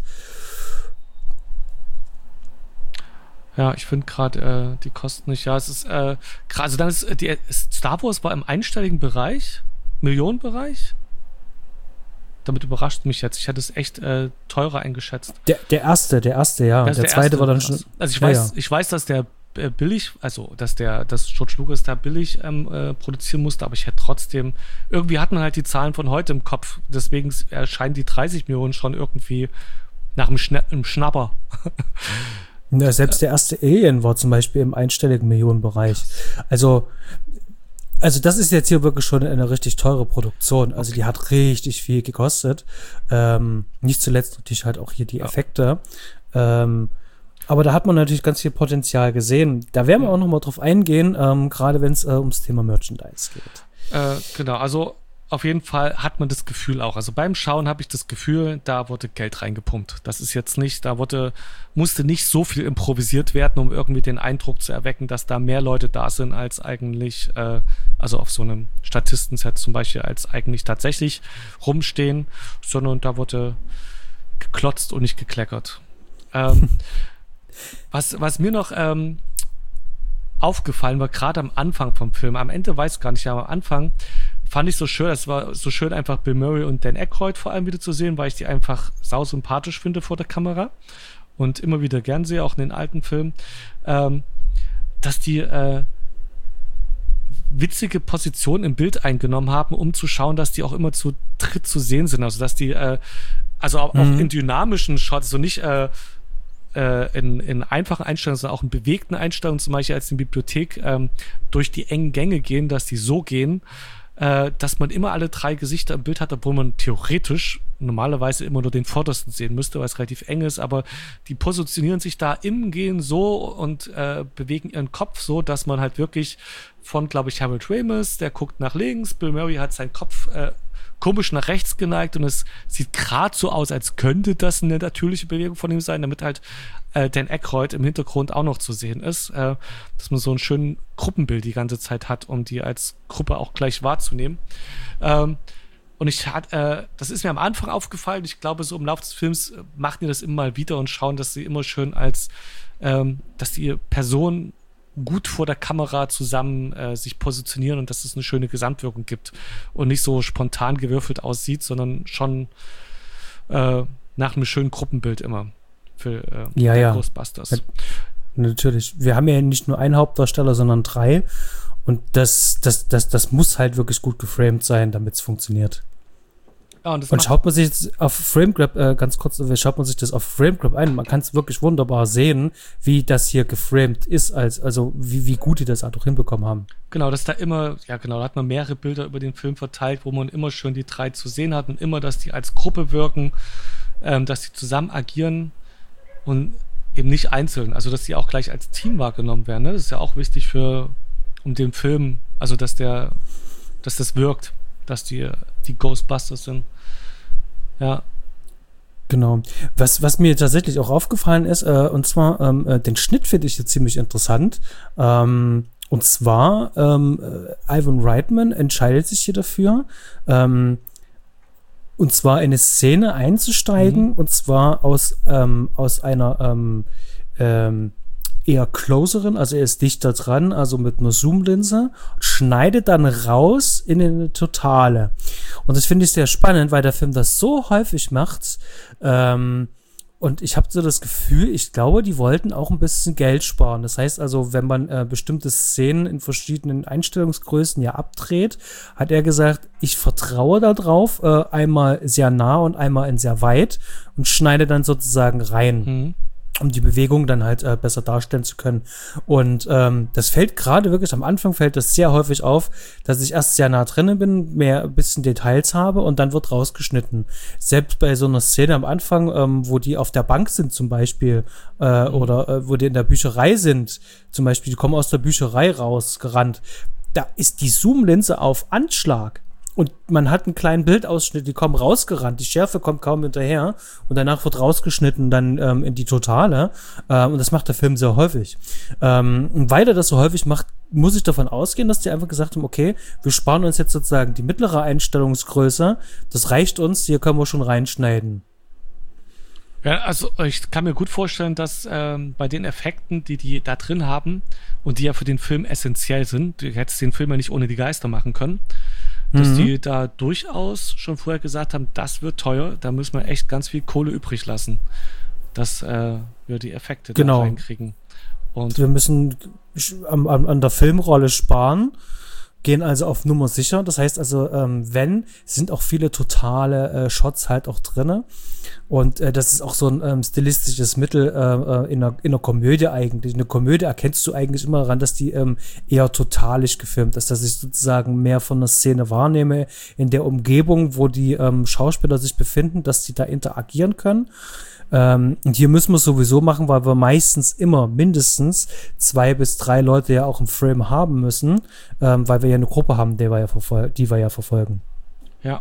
Ja, ich finde gerade äh, die Kosten nicht. Ja, es ist äh, gra- also dann ist äh, die Star Wars war im einstelligen Bereich, Millionenbereich. Damit überrascht mich jetzt. Ich hätte es echt äh, teurer eingeschätzt. Der, der erste, der erste, ja. Das ist Der, zweite erste, war dann krass. schon. Also ich ja, weiß, ja. ich weiß, dass der äh, billig, also dass der, dass George Lucas da billig ähm, äh, produzieren musste, aber ich hätte trotzdem, irgendwie hat man halt die Zahlen von heute im Kopf. Deswegen erscheinen die dreißig Millionen schon irgendwie nach einem, Schna- einem Schnapper. Ja, selbst der erste Alien war zum Beispiel im einstelligen Millionenbereich. Also, also das ist jetzt hier wirklich schon eine richtig teure Produktion. Also die hat richtig viel gekostet. Ähm, nicht zuletzt natürlich halt auch hier die Ja. Effekte. Ähm, aber da hat man natürlich ganz viel Potenzial gesehen. Da werden wir auch noch mal drauf eingehen, ähm, gerade wenn es äh, ums Thema Merchandise geht. Äh, genau, also auf jeden Fall hat man das Gefühl auch. Also beim Schauen habe ich das Gefühl, da wurde Geld reingepumpt. Das ist jetzt nicht, da wurde, musste nicht so viel improvisiert werden, um irgendwie den Eindruck zu erwecken, dass da mehr Leute da sind, als eigentlich, äh, also auf so einem Statistenset zum Beispiel, als eigentlich tatsächlich rumstehen, sondern da wurde geklotzt und nicht gekleckert. Ähm, was, was mir noch ähm, aufgefallen war, gerade am Anfang vom Film, am Ende weiß ich gar nicht, aber am Anfang fand ich so schön, es war so schön einfach Bill Murray und Dan Aykroyd vor allem wieder zu sehen, weil ich die einfach sau sympathisch finde vor der Kamera und immer wieder gern sehe, auch in den alten Filmen, ähm, dass die äh, witzige Positionen im Bild eingenommen haben, um zu schauen, dass die auch immer zu dritt zu sehen sind, also dass die äh, also auch, auch Mhm. in dynamischen Shots, so nicht äh, äh, in, in einfachen Einstellungen, sondern auch in bewegten Einstellungen, zum Beispiel als in der Bibliothek ähm, durch die engen Gänge gehen, dass die so gehen, äh, dass man immer alle drei Gesichter im Bild hat, obwohl man theoretisch normalerweise immer nur den vordersten sehen müsste, weil es relativ eng ist, aber die positionieren sich da im Gehen so und äh, bewegen ihren Kopf so, dass man halt wirklich von, glaube ich, Harold Ramis, der guckt nach links, Bill Murray hat seinen Kopf äh, komisch nach rechts geneigt und es sieht gerade so aus, als könnte das eine natürliche Bewegung von ihm sein, damit halt äh, Dan Aykroyd im Hintergrund auch noch zu sehen ist, äh, dass man so ein schönes Gruppenbild die ganze Zeit hat, um die als Gruppe auch gleich wahrzunehmen. Ähm, und ich hat, äh, das ist mir am Anfang aufgefallen, ich glaube, so im Laufe des Films äh, machen die das immer mal wieder und schauen, dass sie immer schön als, ähm, dass die Person gut vor der Kamera zusammen äh, sich positionieren und dass es eine schöne Gesamtwirkung gibt und nicht so spontan gewürfelt aussieht, sondern schon äh, nach einem schönen Gruppenbild immer für äh, ja, ja. Ghostbusters. Ja, natürlich. Wir haben ja nicht nur einen Hauptdarsteller, sondern drei und das, das, das, das muss halt wirklich gut geframed sein, damit es funktioniert. Ja, und, und schaut man sich jetzt auf FrameGrab, äh, ganz kurz, schaut man sich das auf FrameGrab ein, man kann es wirklich wunderbar sehen, wie das hier geframed ist, als, also wie, wie gut die das auch hinbekommen haben. Genau, dass da immer, ja genau, da hat man mehrere Bilder über den Film verteilt, wo man immer schön die drei zu sehen hat und immer, dass die als Gruppe wirken, ähm, dass die zusammen agieren und eben nicht einzeln, also dass die auch gleich als Team wahrgenommen werden, ne? Das ist ja auch wichtig für, um den Film, also dass der, dass das wirkt, dass die, die Ghostbusters sind. Ja. Genau. Was, was mir tatsächlich auch aufgefallen ist, äh, und zwar, ähm, äh, den Schnitt finde ich jetzt ziemlich interessant. Ähm, und zwar, ähm, äh, Ivan Reitman entscheidet sich hier dafür, ähm, und zwar in eine Szene einzusteigen, mhm. und zwar aus, ähm, aus einer ähm, ähm, eher closeren, also er ist dichter dran, also mit einer Zoom-Linse, schneidet dann raus in eine Totale. Und das finde ich sehr spannend, weil der Film das so häufig macht. Ähm, und ich habe so das Gefühl, ich glaube, die wollten auch ein bisschen Geld sparen. Das heißt also, wenn man äh, bestimmte Szenen in verschiedenen Einstellungsgrößen ja abdreht, hat er gesagt, ich vertraue da drauf, äh, einmal sehr nah und einmal in sehr weit und schneide dann sozusagen rein. Mhm. um die Bewegung dann halt äh, besser darstellen zu können. Und ähm, das fällt gerade wirklich, am Anfang fällt das sehr häufig auf, dass ich erst sehr nah drinnen bin, mehr ein bisschen Details habe und dann wird rausgeschnitten. Selbst bei so einer Szene am Anfang, ähm, wo die auf der Bank sind zum Beispiel, äh, mhm. oder äh, wo die in der Bücherei sind, zum Beispiel, die kommen aus der Bücherei rausgerannt, da ist die Zoom-Linse auf Anschlag. Und man hat einen kleinen Bildausschnitt, die kommen rausgerannt, die Schärfe kommt kaum hinterher und danach wird rausgeschnitten dann ähm, in die Totale. Ähm, und das macht der Film sehr häufig. Ähm, und weil er das so häufig macht, muss ich davon ausgehen, dass die einfach gesagt haben, okay, wir sparen uns jetzt sozusagen die mittlere Einstellungsgröße, das reicht uns, hier können wir schon reinschneiden. Ja, also ich kann mir gut vorstellen, dass ähm, bei den Effekten, die die da drin haben und die ja für den Film essentiell sind, du hättest den Film ja nicht ohne die Geister machen können, dass mhm. die da durchaus schon vorher gesagt haben, das wird teuer, da müssen wir echt ganz viel Kohle übrig lassen, dass äh, wir die Effekte genau. da reinkriegen. Und wir müssen an, an der Filmrolle sparen, gehen also auf Nummer sicher. Das heißt also, ähm, wenn, sind auch viele totale äh, Shots halt auch drinne. Und äh, das ist auch so ein ähm, stilistisches Mittel äh, in, einer, in einer Komödie eigentlich. Eine Komödie erkennst du eigentlich immer daran, dass die ähm, eher totalig gefilmt ist, dass ich sozusagen mehr von der Szene wahrnehme, in der Umgebung, wo die ähm, Schauspieler sich befinden, dass die da interagieren können. Ähm, und hier müssen wir es sowieso machen, weil wir meistens immer mindestens zwei bis drei Leute ja auch im Frame haben müssen, ähm, weil wir ja eine Gruppe haben, die wir ja, verfol- die wir ja verfolgen. Ja.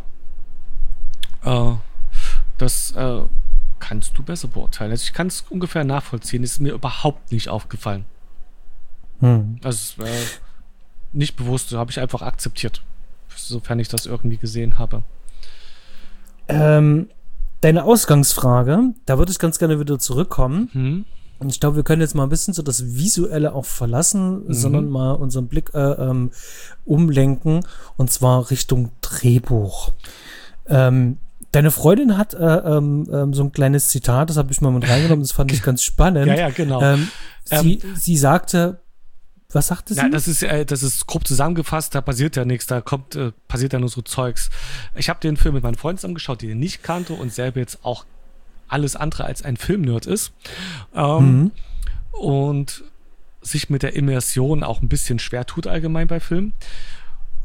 Äh, das äh, kannst du besser beurteilen. Also ich kann es ungefähr nachvollziehen. Ist mir überhaupt nicht aufgefallen. Hm. Also äh, nicht bewusst, habe ich einfach akzeptiert. Sofern ich das irgendwie gesehen habe. Ähm, Deine Ausgangsfrage, da würde ich ganz gerne wieder zurückkommen. Mhm. Und ich glaube, wir können jetzt mal ein bisschen so das Visuelle auch verlassen, mhm. sondern mal unseren Blick äh, ähm, umlenken, und zwar Richtung Drehbuch. Ähm, deine Freundin hat äh, ähm, so ein kleines Zitat, das habe ich mal mit reingenommen, das fand ich ganz spannend. Ja, ja, genau. Ähm, sie, ähm, sie sagte, was sagte sie? Ja, das ist, äh, das ist grob zusammengefasst, da passiert ja nichts, da kommt, äh, passiert ja nur so Zeugs. Ich habe den Film mit meinen Freunden zusammengeschaut, die den nicht kannte und selber jetzt auch alles andere als ein Filmnerd ist. Ähm, mhm. Und sich mit der Immersion auch ein bisschen schwer tut allgemein bei Filmen.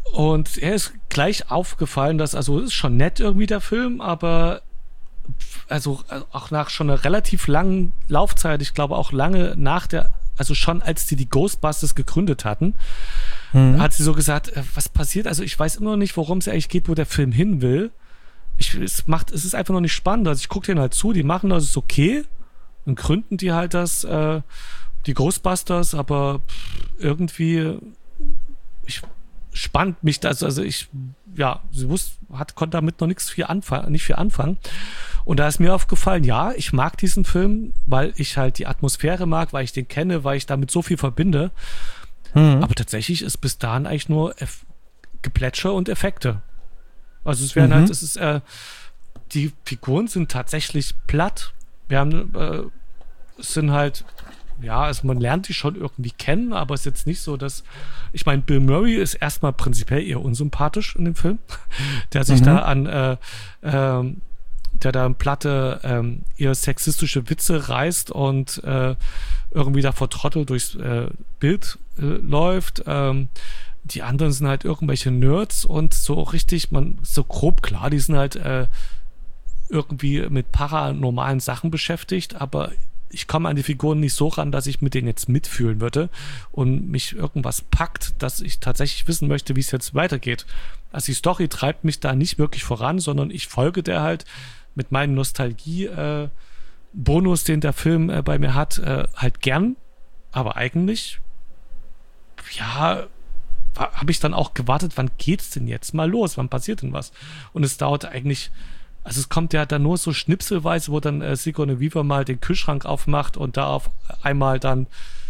Und er ist gleich aufgefallen, dass, also ist schon nett irgendwie der Film, aber also auch nach schon einer relativ langen Laufzeit, ich glaube auch lange nach der, also schon als die die Ghostbusters gegründet hatten, mhm. hat sie so gesagt, was passiert? Also ich weiß immer noch nicht, worum es eigentlich geht, wo der Film hin will. Ich, es macht, es ist einfach noch nicht spannend. Also ich gucke denen halt zu, die machen das, ist okay. Und gründen die halt das, äh, die Ghostbusters, aber irgendwie, ich spannt mich das, also ich, ja, sie wusste, hat, konnte damit noch nichts viel anfangen, nicht viel anfangen. Und da ist mir aufgefallen, ja, ich mag diesen Film, weil ich halt die Atmosphäre mag, weil ich den kenne, weil ich damit so viel verbinde. Mhm. Aber tatsächlich ist bis dahin eigentlich nur Eff- Geplätscher und Effekte. Also es werden mhm. halt, es ist, äh, die Figuren sind tatsächlich platt. Wir haben, äh, es sind halt, ja, also man lernt die schon irgendwie kennen, aber es ist jetzt nicht so, dass, ich meine, Bill Murray ist erstmal prinzipiell eher unsympathisch in dem Film, der sich mhm. da an, äh, äh, der da in Platte ähm, eher sexistische Witze reißt und äh, irgendwie da vor Trottel durchs äh, Bild äh, läuft. Ähm, die anderen sind halt irgendwelche Nerds und so richtig, man, so grob klar, die sind halt äh, irgendwie mit paranormalen Sachen beschäftigt, aber ich komme an die Figuren nicht so ran, dass ich mit denen jetzt mitfühlen würde und mich irgendwas packt, dass ich tatsächlich wissen möchte, wie es jetzt weitergeht. Also die Story treibt mich da nicht wirklich voran, sondern ich folge der halt mit meinem Nostalgie-Bonus, äh, den der Film äh, bei mir hat, äh, halt gern. Aber eigentlich, ja, habe ich dann auch gewartet, wann geht's denn jetzt mal los? Wann passiert denn was? Und es dauert eigentlich, also es kommt ja dann nur so schnipselweise, wo dann äh, Sigourney Weaver mal den Kühlschrank aufmacht und da auf einmal dann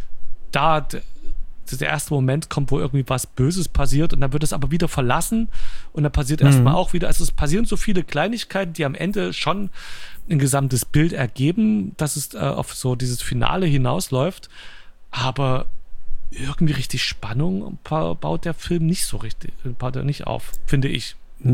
da d- der erste Moment kommt, wo irgendwie was Böses passiert und dann wird es aber wieder verlassen und dann passiert mhm. erstmal auch wieder, also es passieren so viele Kleinigkeiten, die am Ende schon ein gesamtes Bild ergeben, dass es äh, auf so dieses Finale hinausläuft, aber irgendwie richtig Spannung baut der Film nicht so richtig, baut er nicht auf, finde ich.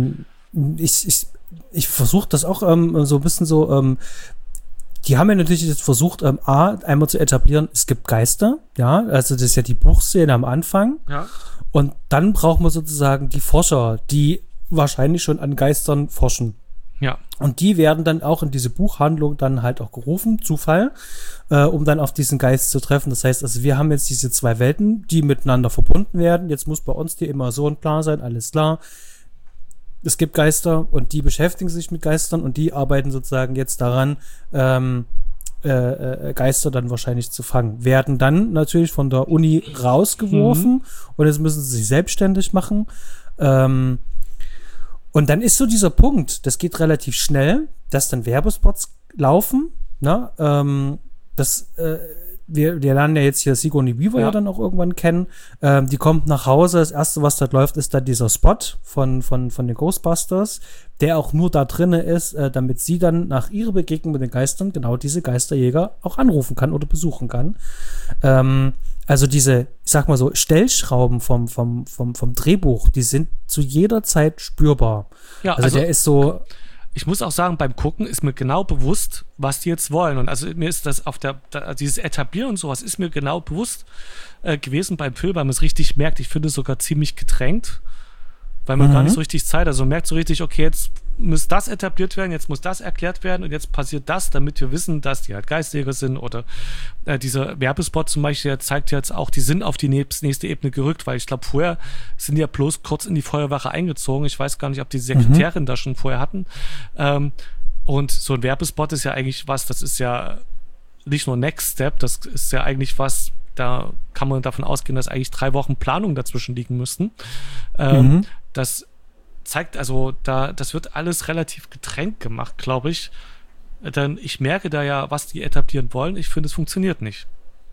Ich, ich, ich versuche das auch ähm, so ein bisschen so, ähm, die haben ja natürlich jetzt versucht, ähm, A, einmal zu etablieren, es gibt Geister, ja, also das ist ja die Buchszene am Anfang. Ja. Und dann braucht man sozusagen die Forscher, die wahrscheinlich schon an Geistern forschen. Ja. Und die werden dann auch in diese Buchhandlung dann halt auch gerufen, Zufall, äh, um dann auf diesen Geist zu treffen. Das heißt, also wir haben jetzt diese zwei Welten, die miteinander verbunden werden. Jetzt muss bei uns die Immersion klar sein, alles klar. Es gibt Geister und die beschäftigen sich mit Geistern und die arbeiten sozusagen jetzt daran, ähm, äh, äh, Geister dann wahrscheinlich zu fangen. Werden dann natürlich von der Uni rausgeworfen mhm. und jetzt müssen sie sich selbstständig machen. Ähm, und dann ist so dieser Punkt, das geht relativ schnell, dass dann Werbespots laufen. Ne? Ähm, das äh, Wir, wir lernen ja jetzt hier Sigourney Weaver ja. ja dann auch irgendwann kennen. Ähm, die kommt nach Hause. Das erste, was dort läuft, ist dann dieser Spot von, von, von den Ghostbusters, der auch nur da drinne ist, äh, damit sie dann nach ihrer Begegnung mit den Geistern genau diese Geisterjäger auch anrufen kann oder besuchen kann. Ähm, also diese, ich sag mal so, Stellschrauben vom, vom, vom, vom Drehbuch, die sind zu jeder Zeit spürbar. Ja, also, also der ist so. Ich muss auch sagen, beim Gucken ist mir genau bewusst, was die jetzt wollen. Und also mir ist das auf der, da, dieses Etablieren und sowas ist mir genau bewusst äh, gewesen beim Film, weil man es richtig merkt. Ich finde es sogar ziemlich gedrängt, weil man mhm. gar nicht so richtig Zeit hat. Also man merkt so richtig, okay, jetzt muss das etabliert werden, jetzt muss das erklärt werden und jetzt passiert das, damit wir wissen, dass die halt Geistjäger sind oder äh, dieser Werbespot zum Beispiel, der zeigt jetzt auch, die sind auf die nächste Ebene gerückt, weil ich glaube, vorher sind die ja bloß kurz in die Feuerwache eingezogen. Ich weiß gar nicht, ob die Sekretärin mhm. da schon vorher hatten. Ähm, und so ein Werbespot ist ja eigentlich was, das ist ja nicht nur Next Step, das ist ja eigentlich was, da kann man davon ausgehen, dass eigentlich drei Wochen Planung dazwischen liegen müssten. Ähm, mhm. Das zeigt, also da, das wird alles relativ gedrängt gemacht, glaube ich. Denn ich merke da ja, was die etablieren wollen. Ich finde, es funktioniert nicht.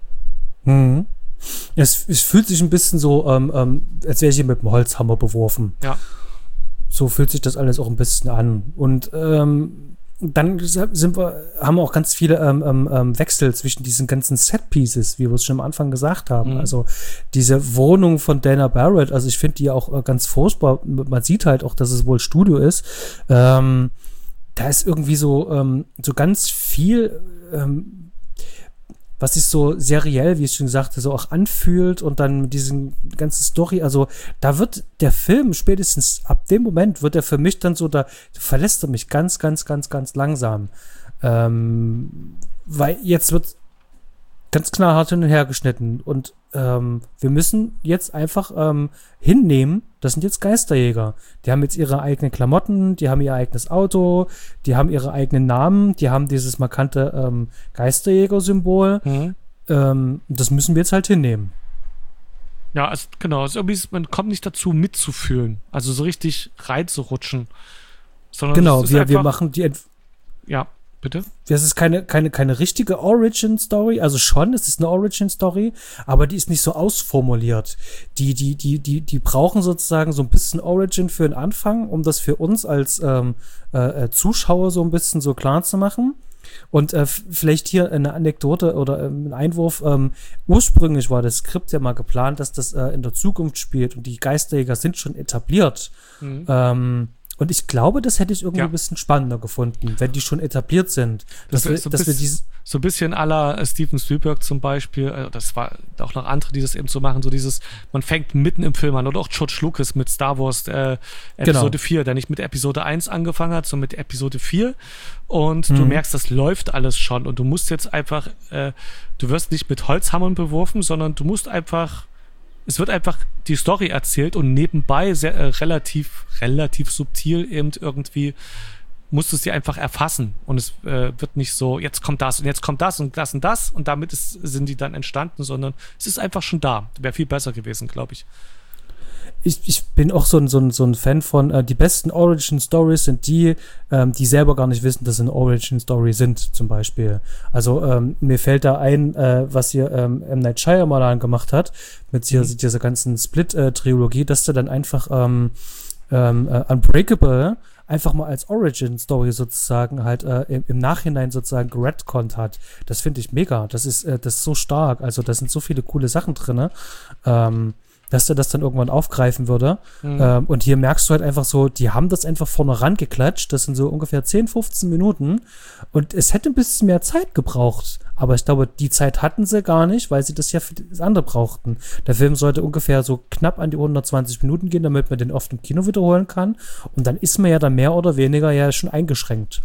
Mhm. Es, es fühlt sich ein bisschen so, ähm, ähm, als wäre ich mit dem Holzhammer beworfen. Ja. So fühlt sich das alles auch ein bisschen an. Und ähm, dann sind wir, haben wir auch ganz viele ähm, ähm, Wechsel zwischen diesen ganzen Set-Pieces, wie wir es schon am Anfang gesagt haben. Mhm. Also diese Wohnung von Dana Barrett, also ich finde die auch äh, ganz furchtbar. Man sieht halt auch, dass es wohl Studio ist. Ähm, da ist irgendwie so, ähm, so ganz viel, ähm, was sich so seriell, wie ich schon sagte, so auch anfühlt und dann mit diesen ganzen Story, also da wird der Film spätestens ab dem Moment wird er für mich dann so, da verlässt er mich ganz, ganz, ganz, ganz langsam. Ähm, weil jetzt wird ganz knallhart hin und her geschnitten und ähm, wir müssen jetzt einfach ähm, hinnehmen, das sind jetzt Geisterjäger. Die haben jetzt ihre eigenen Klamotten, die haben ihr eigenes Auto, die haben ihre eigenen Namen, die haben dieses markante ähm, Geisterjäger-Symbol. Mhm. Ähm, das müssen wir jetzt halt hinnehmen. Ja, also genau, also irgendwie ist, man kommt nicht dazu mitzufühlen, also so richtig reinzurutschen. Sondern genau, wir, wir machen die Ent- ja. Bitte? Das ist keine, keine, keine richtige Origin-Story, also schon, es ist eine Origin-Story, aber die ist nicht so ausformuliert. Die, die, die, die, die brauchen sozusagen so ein bisschen Origin für den Anfang, um das für uns als ähm, äh, Zuschauer so ein bisschen so klar zu machen. Und äh, vielleicht hier eine Anekdote oder ähm, ein Einwurf. Ähm, ursprünglich war das Skript ja mal geplant, dass das äh, in der Zukunft spielt und die Geisterjäger sind schon etabliert. Mhm. Ähm, Und ich glaube, das hätte ich irgendwie ja. ein bisschen spannender gefunden, wenn die schon etabliert sind. Dass das wir, so, dass bis, wir so ein bisschen à la Steven Spielberg zum Beispiel, also das war auch noch andere, die das eben so machen, so dieses, man fängt mitten im Film an, oder auch George Lucas mit Star Wars äh, Episode genau. vier, der nicht mit Episode eins angefangen hat, sondern mit Episode vier und mhm. du merkst, das läuft alles schon und du musst jetzt einfach, äh, du wirst nicht mit Holzhammern beworfen, sondern du musst einfach es wird einfach die Story erzählt und nebenbei sehr, äh, relativ, relativ subtil eben irgendwie musst du es dir einfach erfassen und es äh, wird nicht so, jetzt kommt das und jetzt kommt das und das und das und damit ist, sind die dann entstanden, sondern es ist einfach schon da. Wäre viel besser gewesen, glaube ich. Ich, ich bin auch so ein, so ein, so ein Fan von, äh, die besten Origin-Stories sind die, ähm, die selber gar nicht wissen, dass sie eine Origin-Story sind, zum Beispiel. Also ähm, mir fällt da ein, äh, was hier ähm, M. Night Shyamalan gemacht hat, mit hier, mhm. dieser ganzen Split-Trilogie, dass der dann einfach ähm, ähm, äh, Unbreakable einfach mal als Origin-Story sozusagen halt äh, im, im Nachhinein sozusagen geredconnt hat. Das finde ich mega. Das ist, äh, das ist so stark. Also da sind so viele coole Sachen drin. Ähm, dass er das dann irgendwann aufgreifen würde. Mhm. Ähm, und hier merkst du halt einfach so, die haben das einfach vorne rangeklatscht. Das sind so ungefähr zehn, fünfzehn Minuten. Und es hätte ein bisschen mehr Zeit gebraucht. Aber ich glaube, die Zeit hatten sie gar nicht, weil sie das ja für das andere brauchten. Der Film sollte ungefähr so knapp an die hundertzwanzig Minuten gehen, damit man den oft im Kino wiederholen kann. Und dann ist man ja dann mehr oder weniger ja schon eingeschränkt.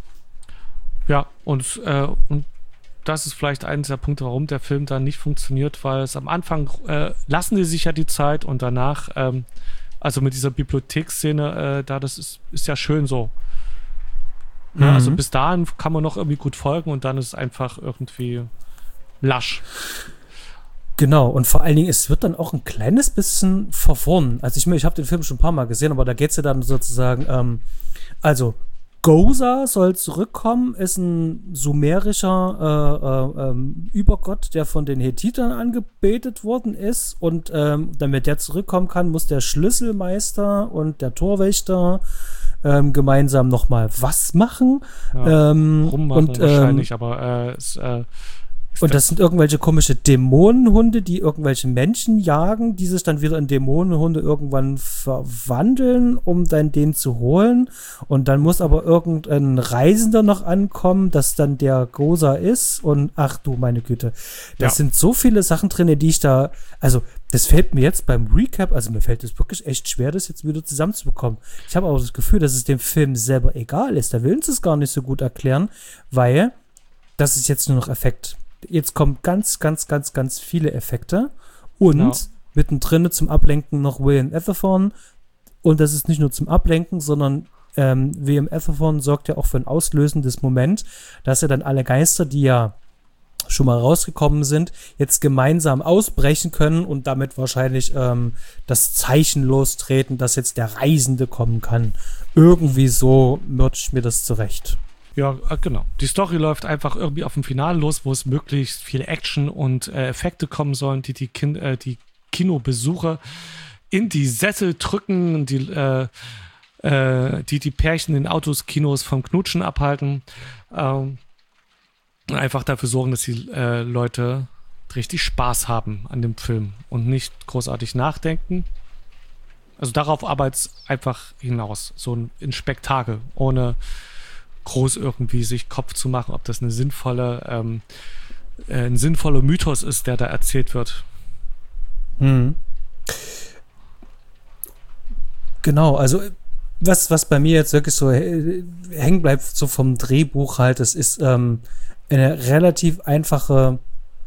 Ja, und, äh, und das ist vielleicht eines der Punkte, warum der Film dann nicht funktioniert, weil es am Anfang äh, lassen die sich ja die Zeit und danach, ähm, also mit dieser Bibliotheksszene, äh, da das ist, ist ja schön so. Mhm. Ja, also bis dahin kann man noch irgendwie gut folgen und dann ist es einfach irgendwie lasch. Genau, und vor allen Dingen, es wird dann auch ein kleines bisschen verworren. Also ich meine, ich habe den Film schon ein paar Mal gesehen, aber da geht es ja dann sozusagen, ähm, also Gozer soll zurückkommen, ist ein sumerischer äh, äh, ähm, Übergott, der von den Hethitern angebetet worden ist. Und ähm, damit der zurückkommen kann, muss der Schlüsselmeister und der Torwächter ähm, gemeinsam nochmal was machen. Ja, ähm, rummachen und, wahrscheinlich, ähm, aber äh, es, äh, Und das sind irgendwelche komische Dämonenhunde, die irgendwelche Menschen jagen, die sich dann wieder in Dämonenhunde irgendwann verwandeln, um dann den zu holen. Und dann muss aber irgendein Reisender noch ankommen, das dann der Gozer ist. Und ach du meine Güte, das ja. sind so viele Sachen drin, die ich da, also das fällt mir jetzt beim Recap, also mir fällt es wirklich echt schwer, das jetzt wieder zusammenzubekommen. Ich habe auch das Gefühl, dass es dem Film selber egal ist. Da will uns es gar nicht so gut erklären, weil das ist jetzt nur noch Effekt. Jetzt kommen ganz, ganz, ganz, ganz viele Effekte und ja. mittendrin zum Ablenken noch William Atherton. Und das ist nicht nur zum Ablenken, sondern ähm, William Atherton sorgt ja auch für ein auslösendes Moment, dass er dann alle Geister, die ja schon mal rausgekommen sind, jetzt gemeinsam ausbrechen können und damit wahrscheinlich ähm, das Zeichen lostreten, dass jetzt der Reisende kommen kann. Irgendwie so mürte ich mir das zurecht. Ja, genau. Die Story läuft einfach irgendwie auf dem Finale los, wo es möglichst viel Action und äh, Effekte kommen sollen, die die, kind, äh, die Kinobesucher in die Sessel drücken, die äh, äh, die, die Pärchen in Autos, Kinos vom Knutschen abhalten. Ähm, und einfach dafür sorgen, dass die äh, Leute richtig Spaß haben an dem Film und nicht großartig nachdenken. Also darauf arbeitet es einfach hinaus. So ein, ein Spektakel, ohne groß irgendwie sich Kopf zu machen, ob das eine sinnvolle ähm, äh, ein sinnvoller Mythos ist, der da erzählt wird. Hm. Genau, also was, was bei mir jetzt wirklich so äh, hängen bleibt, so vom Drehbuch halt, das ist ähm, eine relativ einfache,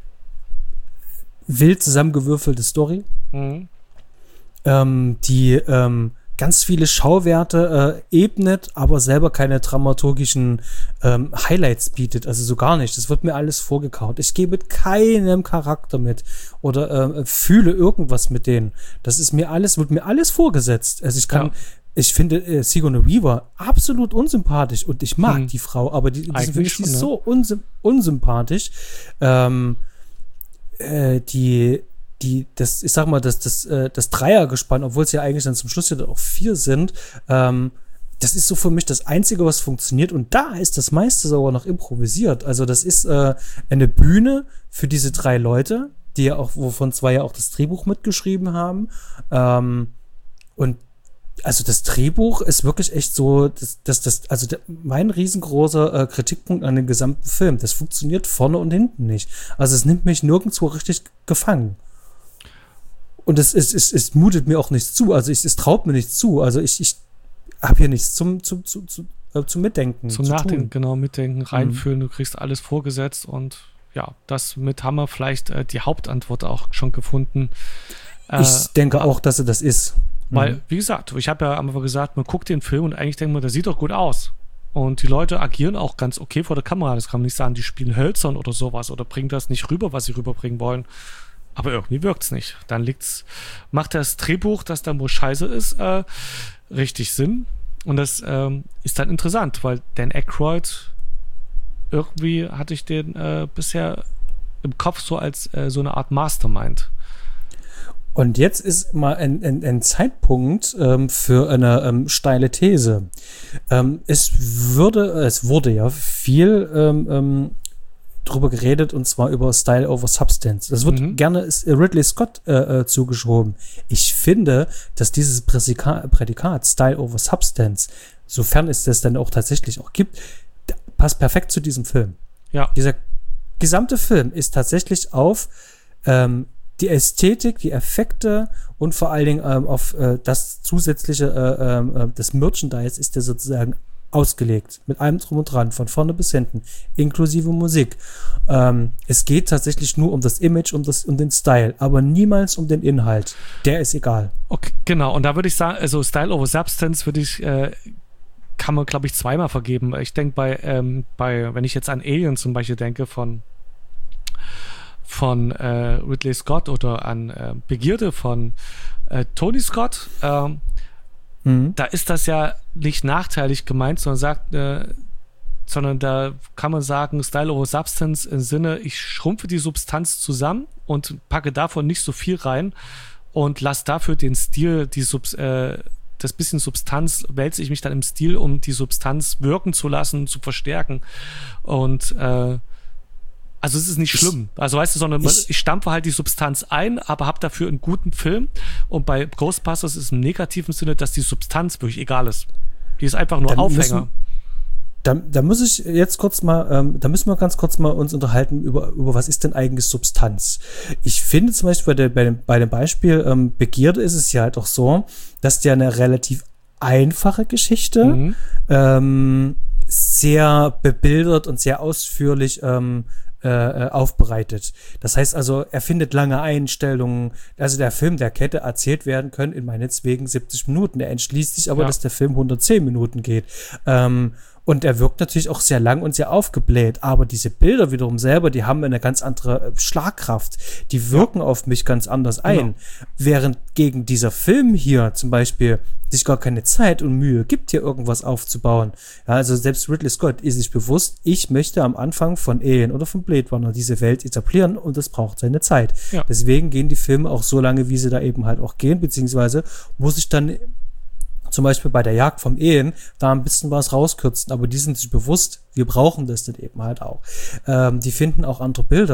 wild zusammengewürfelte Story, Mhm. ähm, die ähm, ganz viele Schauwerte äh, ebnet, aber selber keine dramaturgischen ähm, Highlights bietet, also so gar nicht. Das wird mir alles vorgekaut. Ich gehe mit keinem Charakter mit oder äh, fühle irgendwas mit denen. Das ist mir alles, wird mir alles vorgesetzt. Also ich kann, Ja. ich finde äh, Sigourney Weaver absolut unsympathisch und ich mag Hm. die Frau, aber die, die Eigentlich finde ich die schon, ist ne? so unsym unsympathisch. Ähm, äh, die die, das, ich sag mal, das, das, äh, das Dreiergespann, obwohl es ja eigentlich dann zum Schluss ja auch vier sind, ähm, das ist so für mich das Einzige, was funktioniert. Und da ist das meiste sogar noch improvisiert. Also das ist äh, eine Bühne für diese drei Leute, die ja auch, wovon zwei ja auch das Drehbuch mitgeschrieben haben. Ähm, und also das Drehbuch ist wirklich echt so, das, das, das, also der, mein riesengroßer äh, Kritikpunkt an dem gesamten Film. Das funktioniert vorne und hinten nicht. Also es nimmt mich nirgendwo richtig gefangen. Und es, es, es, es mutet mir auch nichts zu. Also es, es traut mir nichts zu. Also ich, ich habe hier nichts zum, zum, zum, zum, äh, zum Mitdenken. Zum zu Nachdenken, tun. genau, mitdenken, reinfühlen, du kriegst alles vorgesetzt und ja, das mit haben wir vielleicht äh, die Hauptantwort auch schon gefunden. Äh, Ich denke auch, dass er das ist. Weil, Mhm. wie gesagt, ich habe ja am Anfang gesagt, man guckt den Film und eigentlich denkt man, der sieht doch gut aus. Und die Leute agieren auch ganz okay vor der Kamera. Das kann man nicht sagen, die spielen hölzern oder sowas oder bringen das nicht rüber, was sie rüberbringen wollen. Aber irgendwie wirkt's nicht. Dann liegt's, macht das Drehbuch, das dann wohl scheiße ist, äh, richtig Sinn. Und das ähm, ist dann interessant, weil Dan Aykroyd, irgendwie hatte ich den äh, bisher im Kopf so als äh, so eine Art Mastermind. Und jetzt ist mal ein, ein, ein Zeitpunkt ähm, für eine ähm, steile These. Ähm, es würde, es wurde ja viel ähm, ähm, drüber geredet, und zwar über Style over Substance. Das wird Mhm. gerne ist Ridley Scott äh, äh, zugeschoben. Ich finde, dass dieses Präsika Prädikat Style over Substance, sofern es das dann auch tatsächlich auch gibt, da- passt perfekt zu diesem Film. Ja. Dieser gesamte Film ist tatsächlich auf ähm, die Ästhetik, die Effekte und vor allen Dingen ähm, auf äh, das zusätzliche, äh, ähm, äh, das Merchandise ist der sozusagen ausgelegt. Mit allem drum und dran, von vorne bis hinten, inklusive Musik. Ähm, es geht tatsächlich nur um das Image, um, das, um den Style, aber niemals um den Inhalt. Der ist egal. Okay, genau. Und da würde ich sagen, also Style over Substance würde ich, äh, kann man, glaube ich, zweimal vergeben. Ich denke bei, ähm, bei, wenn ich jetzt an Alien zum Beispiel denke, von von äh, Ridley Scott oder an äh, Begierde von äh, Tony Scott, ähm, Mhm. da ist das ja nicht nachteilig gemeint, sondern sagt, äh, sondern da kann man sagen, Style over Substance im Sinne, ich schrumpfe die Substanz zusammen und packe davon nicht so viel rein und lasse dafür den Stil, die Subs, äh, das bisschen Substanz, wälze ich mich dann im Stil, um die Substanz wirken zu lassen, zu verstärken. Und äh, also es ist nicht Ich- schlimm. Also weißt du, sondern man- ich- ich stampfe halt die Substanz ein, aber habe dafür einen guten Film. Und bei Ghostbusters ist im negativen Sinne, dass die Substanz wirklich egal ist. Die ist einfach nur Dann Aufhänger. müssen- Da, da muss ich jetzt kurz mal, ähm, da müssen wir ganz kurz mal uns unterhalten über, über was ist denn eigentlich Substanz. Ich finde zum Beispiel bei, der, bei, dem, bei dem Beispiel ähm, Begierde ist es ja halt auch so, dass der eine relativ einfache Geschichte Mhm. ähm, sehr bebildert und sehr ausführlich ähm, äh, aufbereitet. Das heißt also, er findet lange Einstellungen. Also der Film, der hätte erzählt werden können in meinetwegen siebzig Minuten. Er entschließt sich aber, Ja. dass der Film hundertzehn Minuten geht. Ähm, und er wirkt natürlich auch sehr lang und sehr aufgebläht. Aber diese Bilder wiederum selber, die haben eine ganz andere äh, Schlagkraft. Die wirken auf mich ganz anders ein. Genau. Während gegen dieser Film hier zum Beispiel sich gar keine Zeit und Mühe gibt, hier irgendwas aufzubauen. Ja, also selbst Ridley Scott ist sich bewusst, ich möchte am Anfang von Alien oder von Blade Runner diese Welt etablieren und das braucht seine Zeit. Ja. Deswegen gehen die Filme auch so lange, wie sie da eben halt auch gehen, beziehungsweise muss ich dann zum Beispiel bei der Jagd vom Alien da ein bisschen was rauskürzen, aber die sind sich bewusst, wir brauchen das dann eben halt auch. Ähm, die finden auch andere Bilder.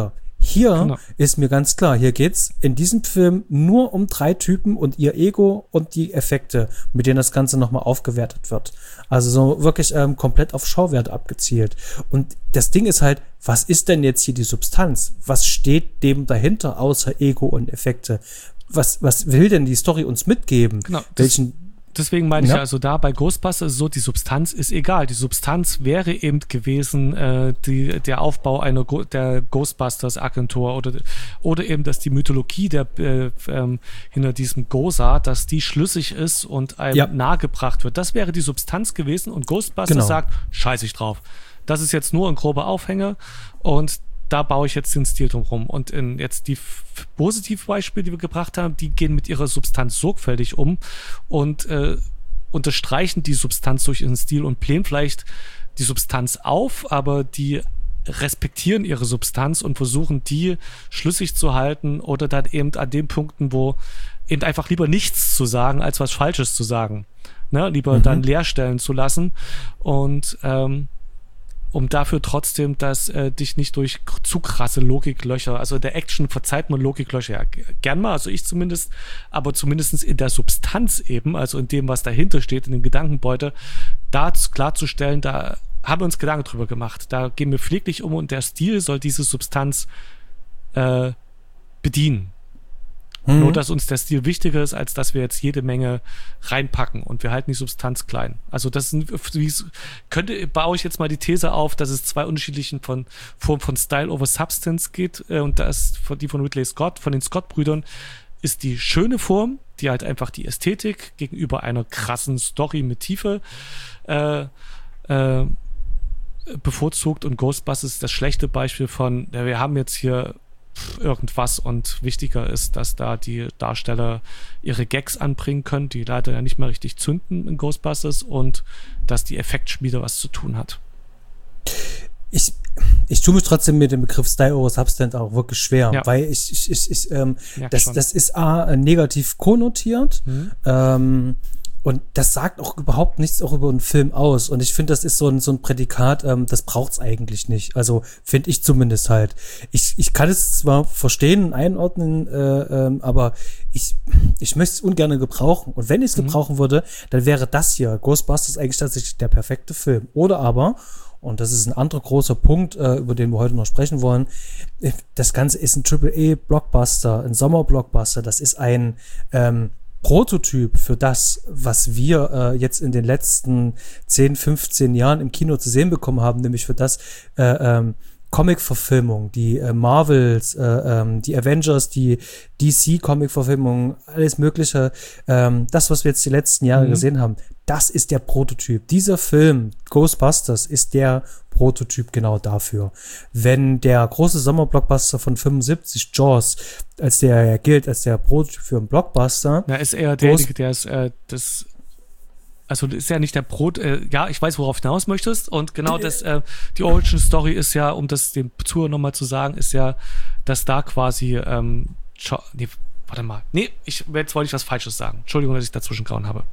Hier Genau. ist mir ganz klar, hier geht's in diesem Film nur um drei Typen und ihr Ego und die Effekte, mit denen das Ganze nochmal aufgewertet wird. Also so wirklich ähm, komplett auf Schauwert abgezielt. Und das Ding ist halt, was ist denn jetzt hier die Substanz? Was steht dem dahinter, außer Ego und Effekte? Was, was will denn die Story uns mitgeben? Genau, das- Welchen Deswegen meine ich Ja. ja, also da bei Ghostbusters ist es so, die Substanz ist egal. Die Substanz wäre eben gewesen, äh, die, der Aufbau einer Go- der Ghostbusters-Agentur oder, oder eben, dass die Mythologie der, äh, ähm, hinter diesem Gosa, dass die schlüssig ist und einem Ja. nahegebracht wird. Das wäre die Substanz gewesen und Ghostbusters Genau. sagt, scheiß ich drauf. Das ist jetzt nur ein grober Aufhänger und da baue ich jetzt den Stil drum rum. Und in jetzt die f- Positivbeispiele, die wir gebracht haben, die gehen mit ihrer Substanz sorgfältig um und äh, unterstreichen die Substanz durch ihren Stil und blähen vielleicht die Substanz auf, aber die respektieren ihre Substanz und versuchen, die schlüssig zu halten oder dann eben an den Punkten, wo eben einfach lieber nichts zu sagen, als was Falsches zu sagen. Ne? Lieber Mhm. dann leerstellen zu lassen und ähm, um dafür trotzdem, dass äh, dich nicht durch k- zu krasse Logiklöcher, also in der Action verzeiht man Logiklöcher ja g- gern mal, also ich zumindest, aber zumindest in der Substanz eben, also in dem, was dahinter steht, in dem Gedankenbeutel, da z- klarzustellen, da haben wir uns Gedanken drüber gemacht. Da gehen wir pfleglich um und der Stil soll diese Substanz äh, bedienen. Mhm. Nur, dass uns der Stil wichtiger ist, als dass wir jetzt jede Menge reinpacken und wir halten die Substanz klein. Also das sind, wie es- könnte, baue ich jetzt mal die These auf, dass es zwei unterschiedlichen von, Formen von Style over Substance geht äh, und das von, die von Ridley Scott, von den Scott-Brüdern, ist die schöne Form, die halt einfach die Ästhetik gegenüber einer krassen Story mit Tiefe äh, äh, bevorzugt und Ghostbusters ist das schlechte Beispiel von, ja, wir haben jetzt hier irgendwas und wichtiger ist, dass da die Darsteller ihre Gags anbringen können, die leider ja nicht mehr richtig zünden in Ghostbusters und dass die Effektschmiede was zu tun hat. Ich, ich tue mich trotzdem mit dem Begriff Style over Substance auch wirklich schwer, Ja. weil ich, ich, ich, ich ähm, Merk das, schon. das ist A, negativ konnotiert, Mhm. ähm, und das sagt auch überhaupt nichts auch über einen Film aus. Und ich finde, das ist so ein, so ein Prädikat, ähm, das braucht's eigentlich nicht. Also finde ich zumindest halt. Ich, ich kann es zwar verstehen und einordnen, äh, ähm, aber ich, ich möchte es ungern gebrauchen. Und wenn ich es Mhm. gebrauchen würde, dann wäre das hier, Ghostbusters, eigentlich tatsächlich der perfekte Film. Oder aber, und das ist ein anderer großer Punkt, äh, über den wir heute noch sprechen wollen, äh, das Ganze ist ein Triple-A-Blockbuster, ein Sommer-Blockbuster. Das ist ein ähm, Prototyp für das, was wir äh, jetzt in den letzten zehn, fünfzehn Jahren im Kino zu sehen bekommen haben, nämlich für das äh, ähm, Comic-Verfilmung, die äh, Marvels, äh, ähm, die Avengers, die D C-Comic-Verfilmung, alles Mögliche. Ähm, das, was wir jetzt die letzten Jahre Mhm. gesehen haben, das ist der Prototyp. Dieser Film, Ghostbusters, ist der Prototyp genau dafür. Wenn der große Sommerblockbuster von fünfundsiebzig, Jaws, als der ja gilt, als der Prototyp für einen Blockbuster, Na, ist eher derjenige, der ist, äh, das, also ist ja nicht der Brot, äh, ja, ich weiß, worauf du hinaus möchtest und genau das, äh, die Origin Story ist ja, um das dem Zuhörer nochmal zu sagen, ist ja, dass da quasi, ähm, Cho- nee, warte mal, nee, ich, jetzt wollte ich was Falsches sagen. Entschuldigung, dass ich dazwischen gehauen habe.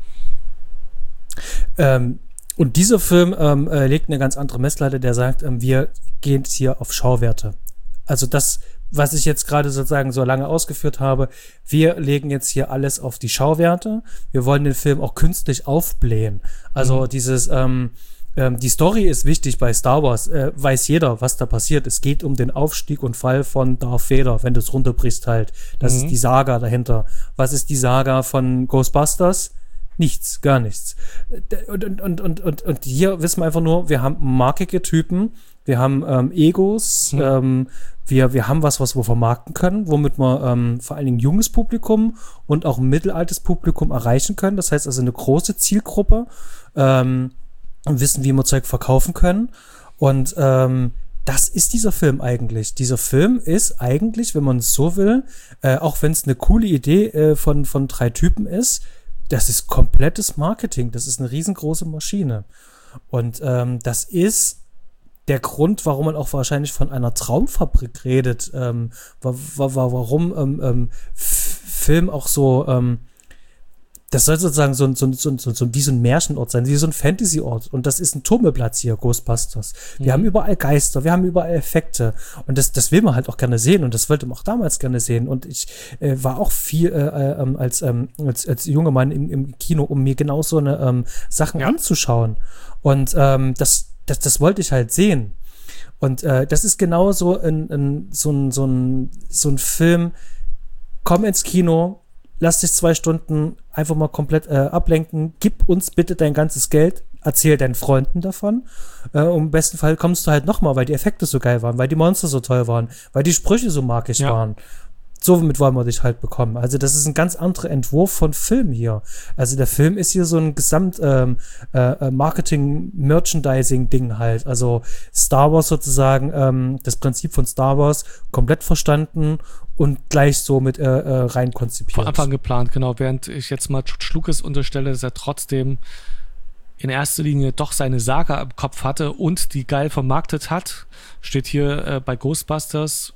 Ähm, und dieser Film ähm, äh, legt eine ganz andere Messlatte, der sagt, ähm, wir gehen jetzt hier auf Schauwerte. Also das, was ich jetzt gerade sozusagen so lange ausgeführt habe, wir legen jetzt hier alles auf die Schauwerte. Wir wollen den Film auch künstlich aufblähen. Also Mhm. dieses, ähm, ähm, die Story ist wichtig bei Star Wars, äh, weiß jeder, was da passiert. Es geht um den Aufstieg und Fall von Darth Vader, wenn du es runterbrichst halt. Das Mhm. ist die Saga dahinter. Was ist die Saga von Ghostbusters? Nichts, gar nichts. Und, und, und, und, und, und hier wissen wir einfach nur, wir haben markige Typen, wir haben ähm, Egos, Mhm. ähm, wir, wir haben was, was wir vermarkten können, womit wir ähm, vor allen Dingen junges Publikum und auch ein mittelaltes Publikum erreichen können. Das heißt also eine große Zielgruppe, ähm, und wissen, wie wir Zeug verkaufen können. Und ähm, das ist dieser Film eigentlich. Dieser Film ist eigentlich, wenn man es so will, äh, auch wenn es eine coole Idee äh, von, von drei Typen ist, das ist komplettes Marketing. Das ist eine riesengroße Maschine. Und ähm, das ist der Grund, warum man auch wahrscheinlich von einer Traumfabrik redet, ähm, wa wa wa warum ähm, ähm, F- Film auch so, ähm, das soll sozusagen so ein, so, ein, so, ein, so ein, wie so ein Märchenort sein, wie so ein Fantasy-Ort. Und das ist ein Tummelplatz hier, Ghostbusters. Wir mhm. haben überall Geister, wir haben überall Effekte. Und das, das will man halt auch gerne sehen. Und das wollte man auch damals gerne sehen. Und ich äh, war auch viel äh, äh, als, ähm, als, als junger Mann im, im Kino, um mir genau so eine ähm, Sachen ja. anzuschauen. Und ähm, das, das, das wollte ich halt sehen. Und äh, das ist genau so ein, ein, so, ein, so, ein, so ein Film, komm ins Kino, lass dich zwei Stunden einfach mal komplett äh, ablenken, gib uns bitte dein ganzes Geld, erzähl deinen Freunden davon. Äh, und im besten Fall kommst du halt nochmal, weil die Effekte so geil waren, weil die Monster so toll waren, weil die Sprüche so magisch ja. waren. Somit wollen wir dich halt bekommen. Also das ist ein ganz anderer Entwurf von Film hier. Also der Film ist hier so ein Gesamt ähm, äh, Marketing-Merchandising-Ding halt. Also Star Wars sozusagen, ähm, das Prinzip von Star Wars komplett verstanden und gleich so mit äh, äh, rein konzipiert. Von Anfang geplant, genau. Während ich jetzt mal George Lucas unterstelle, dass er trotzdem in erster Linie doch seine Saga im Kopf hatte und die geil vermarktet hat, steht hier äh, bei Ghostbusters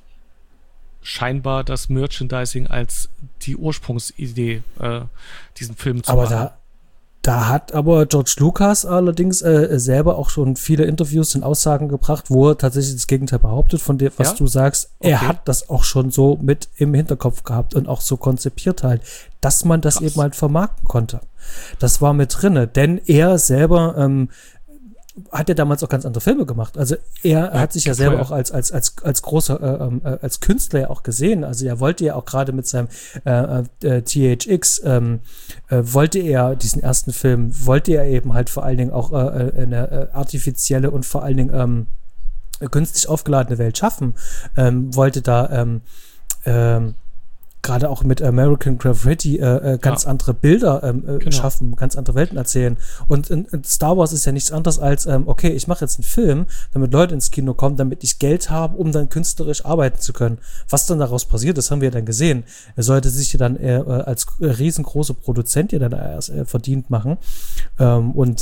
scheinbar das Merchandising als die Ursprungsidee, äh, diesen Film zu aber machen. Da, da hat aber George Lucas allerdings äh, selber auch schon viele Interviews und Aussagen gebracht, wo er tatsächlich das Gegenteil behauptet von dem, was ja? du sagst. Okay. Er hat das auch schon so mit im Hinterkopf gehabt und auch so konzipiert halt, dass man das Krass. eben halt vermarkten konnte. Das war mit drinne, denn er selber ähm, hat ja damals auch ganz andere Filme gemacht. Also er ja, hat sich ja selber ja. auch als als als als großer äh, äh, als Künstler ja auch gesehen. Also er wollte ja auch gerade mit seinem äh, äh, T H X ähm, äh, wollte er diesen ersten Film, wollte er eben halt vor allen Dingen auch äh, eine äh, artifizielle und vor allen Dingen ähm, künstlich aufgeladene Welt schaffen. Ähm, wollte da ähm, ähm, gerade auch mit American Graffiti äh, äh, ganz ja. andere Bilder ähm, äh, genau. schaffen, ganz andere Welten erzählen. Und, und, und Star Wars ist ja nichts anderes als, ähm, okay, ich mache jetzt einen Film, damit Leute ins Kino kommen, damit ich Geld habe, um dann künstlerisch arbeiten zu können. Was dann daraus passiert, das haben wir dann gesehen. Er sollte sich ja dann äh, als riesengroßer Produzent ja dann erst äh, verdient machen. Ähm, und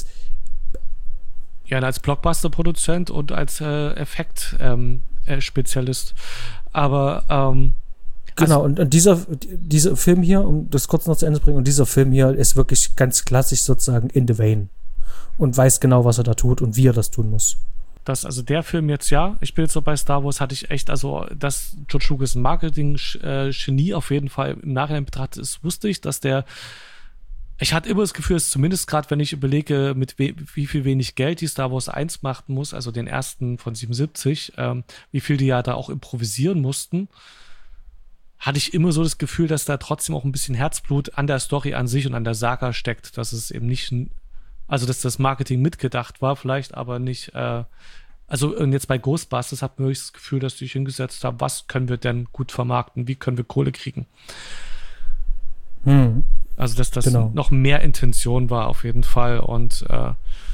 ja, als Blockbuster-Produzent und als äh, Effekt-Spezialist. Ähm, äh, Aber ähm Genau, und, und dieser, dieser Film hier, um das kurz noch zu Ende zu bringen, und dieser Film hier ist wirklich ganz klassisch sozusagen in the vein und weiß genau, was er da tut und wie er das tun muss. Das, also der Film jetzt, ja, ich bin jetzt so bei Star Wars, hatte ich echt, also dass George Lucas ein Marketing-Genie auf jeden Fall im Nachhinein betrachtet ist, wusste ich, dass der, ich hatte immer das Gefühl, dass zumindest gerade, wenn ich überlege, mit we- wie viel wenig Geld die Star Wars eins machen muss, also den ersten von siebenundsiebzig, ähm, wie viel die ja da auch improvisieren mussten, hatte ich immer so das Gefühl, dass da trotzdem auch ein bisschen Herzblut an der Story an sich und an der Saga steckt, dass es eben nicht, also dass das Marketing mitgedacht war vielleicht, aber nicht, äh, also und jetzt bei Ghostbusters hat man wirklich das Gefühl, dass die sich hingesetzt haben, was können wir denn gut vermarkten, wie können wir Kohle kriegen. Hm. Also dass das genau. noch mehr Intention war auf jeden Fall und äh,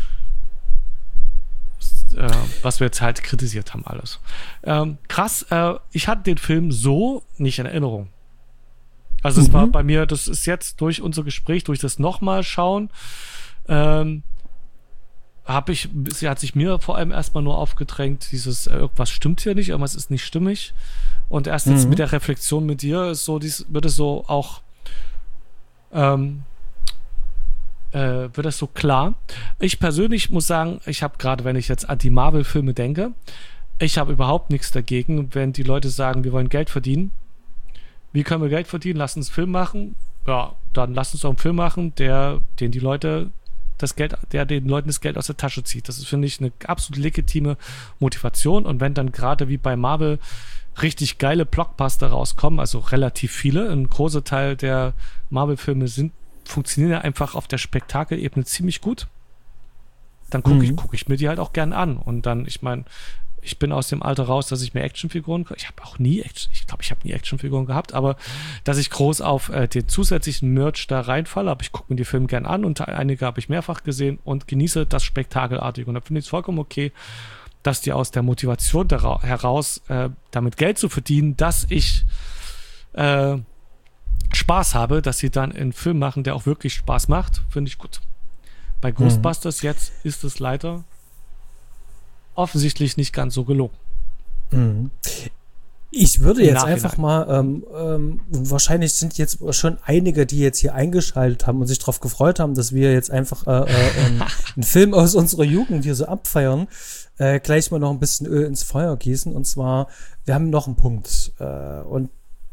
Äh, was wir jetzt halt kritisiert haben alles. Ähm, krass, äh, ich hatte den Film so nicht in Erinnerung. Also es mhm. war bei mir, das ist jetzt durch unser Gespräch, durch das nochmal schauen, ähm, habe ich, sie hat sich mir vor allem erstmal nur aufgedrängt, dieses, äh, irgendwas stimmt hier nicht, irgendwas ist nicht stimmig. Und erst jetzt mhm. mit der Reflexion mit dir ist so, dies, wird es so auch ähm, Äh, wird das so klar. Ich persönlich muss sagen, ich habe gerade, wenn ich jetzt an die Marvel-Filme denke, ich habe überhaupt nichts dagegen, wenn die Leute sagen, wir wollen Geld verdienen. Wie können wir Geld verdienen? Lass uns einen Film machen. Ja, dann lass uns doch einen Film machen, der, den die Leute das Geld, der den Leuten das Geld aus der Tasche zieht. Das ist, finde ich, eine absolut legitime Motivation. Und wenn dann gerade wie bei Marvel richtig geile Blockbuster rauskommen, also relativ viele, ein großer Teil der Marvel-Filme sind funktionieren ja einfach auf der Spektakelebene ziemlich gut. Dann gucke mhm. ich, guck ich mir die halt auch gern an. Und dann, ich meine, ich bin aus dem Alter raus, dass ich mir Actionfiguren, ich habe auch nie Action, ich glaube, ich habe nie Actionfiguren gehabt, aber dass ich groß auf äh, den zusätzlichen Merch da reinfalle, aber ich gucke mir die Filme gern an und einige habe ich mehrfach gesehen und genieße das Spektakelartige. Und da finde ich es vollkommen okay, dass die aus der Motivation dara- heraus, äh, damit Geld zu verdienen, dass ich äh, Spaß habe, dass sie dann einen Film machen, der auch wirklich Spaß macht, finde ich gut. Bei Ghostbusters mhm. jetzt ist es leider offensichtlich nicht ganz so gelungen. Mhm. Ich würde jetzt einfach mal, ähm, ähm, wahrscheinlich sind jetzt schon einige, die jetzt hier eingeschaltet haben und sich darauf gefreut haben, dass wir jetzt einfach äh, äh, ähm, einen Film aus unserer Jugend hier so abfeiern, äh, gleich mal noch ein bisschen Öl ins Feuer gießen. Und zwar, wir haben noch einen Punkt. Äh, und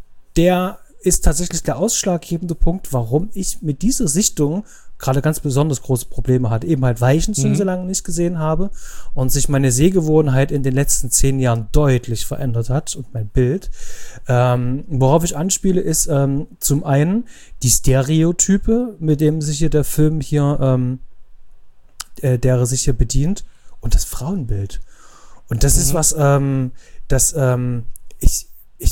der ist tatsächlich der ausschlaggebende Punkt, warum ich mit dieser Sichtung gerade ganz besonders große Probleme hatte. Eben halt, weil ich ihn schon mhm. so lange nicht gesehen habe und sich meine Sehgewohnheit in den letzten zehn Jahren deutlich verändert hat und mein Bild. Ähm, worauf ich anspiele, ist ähm, zum einen die Stereotype, mit dem sich hier der Film hier, ähm, äh, der sich hier bedient, und das Frauenbild. Und das mhm. ist was, ähm, das ähm, ich, ich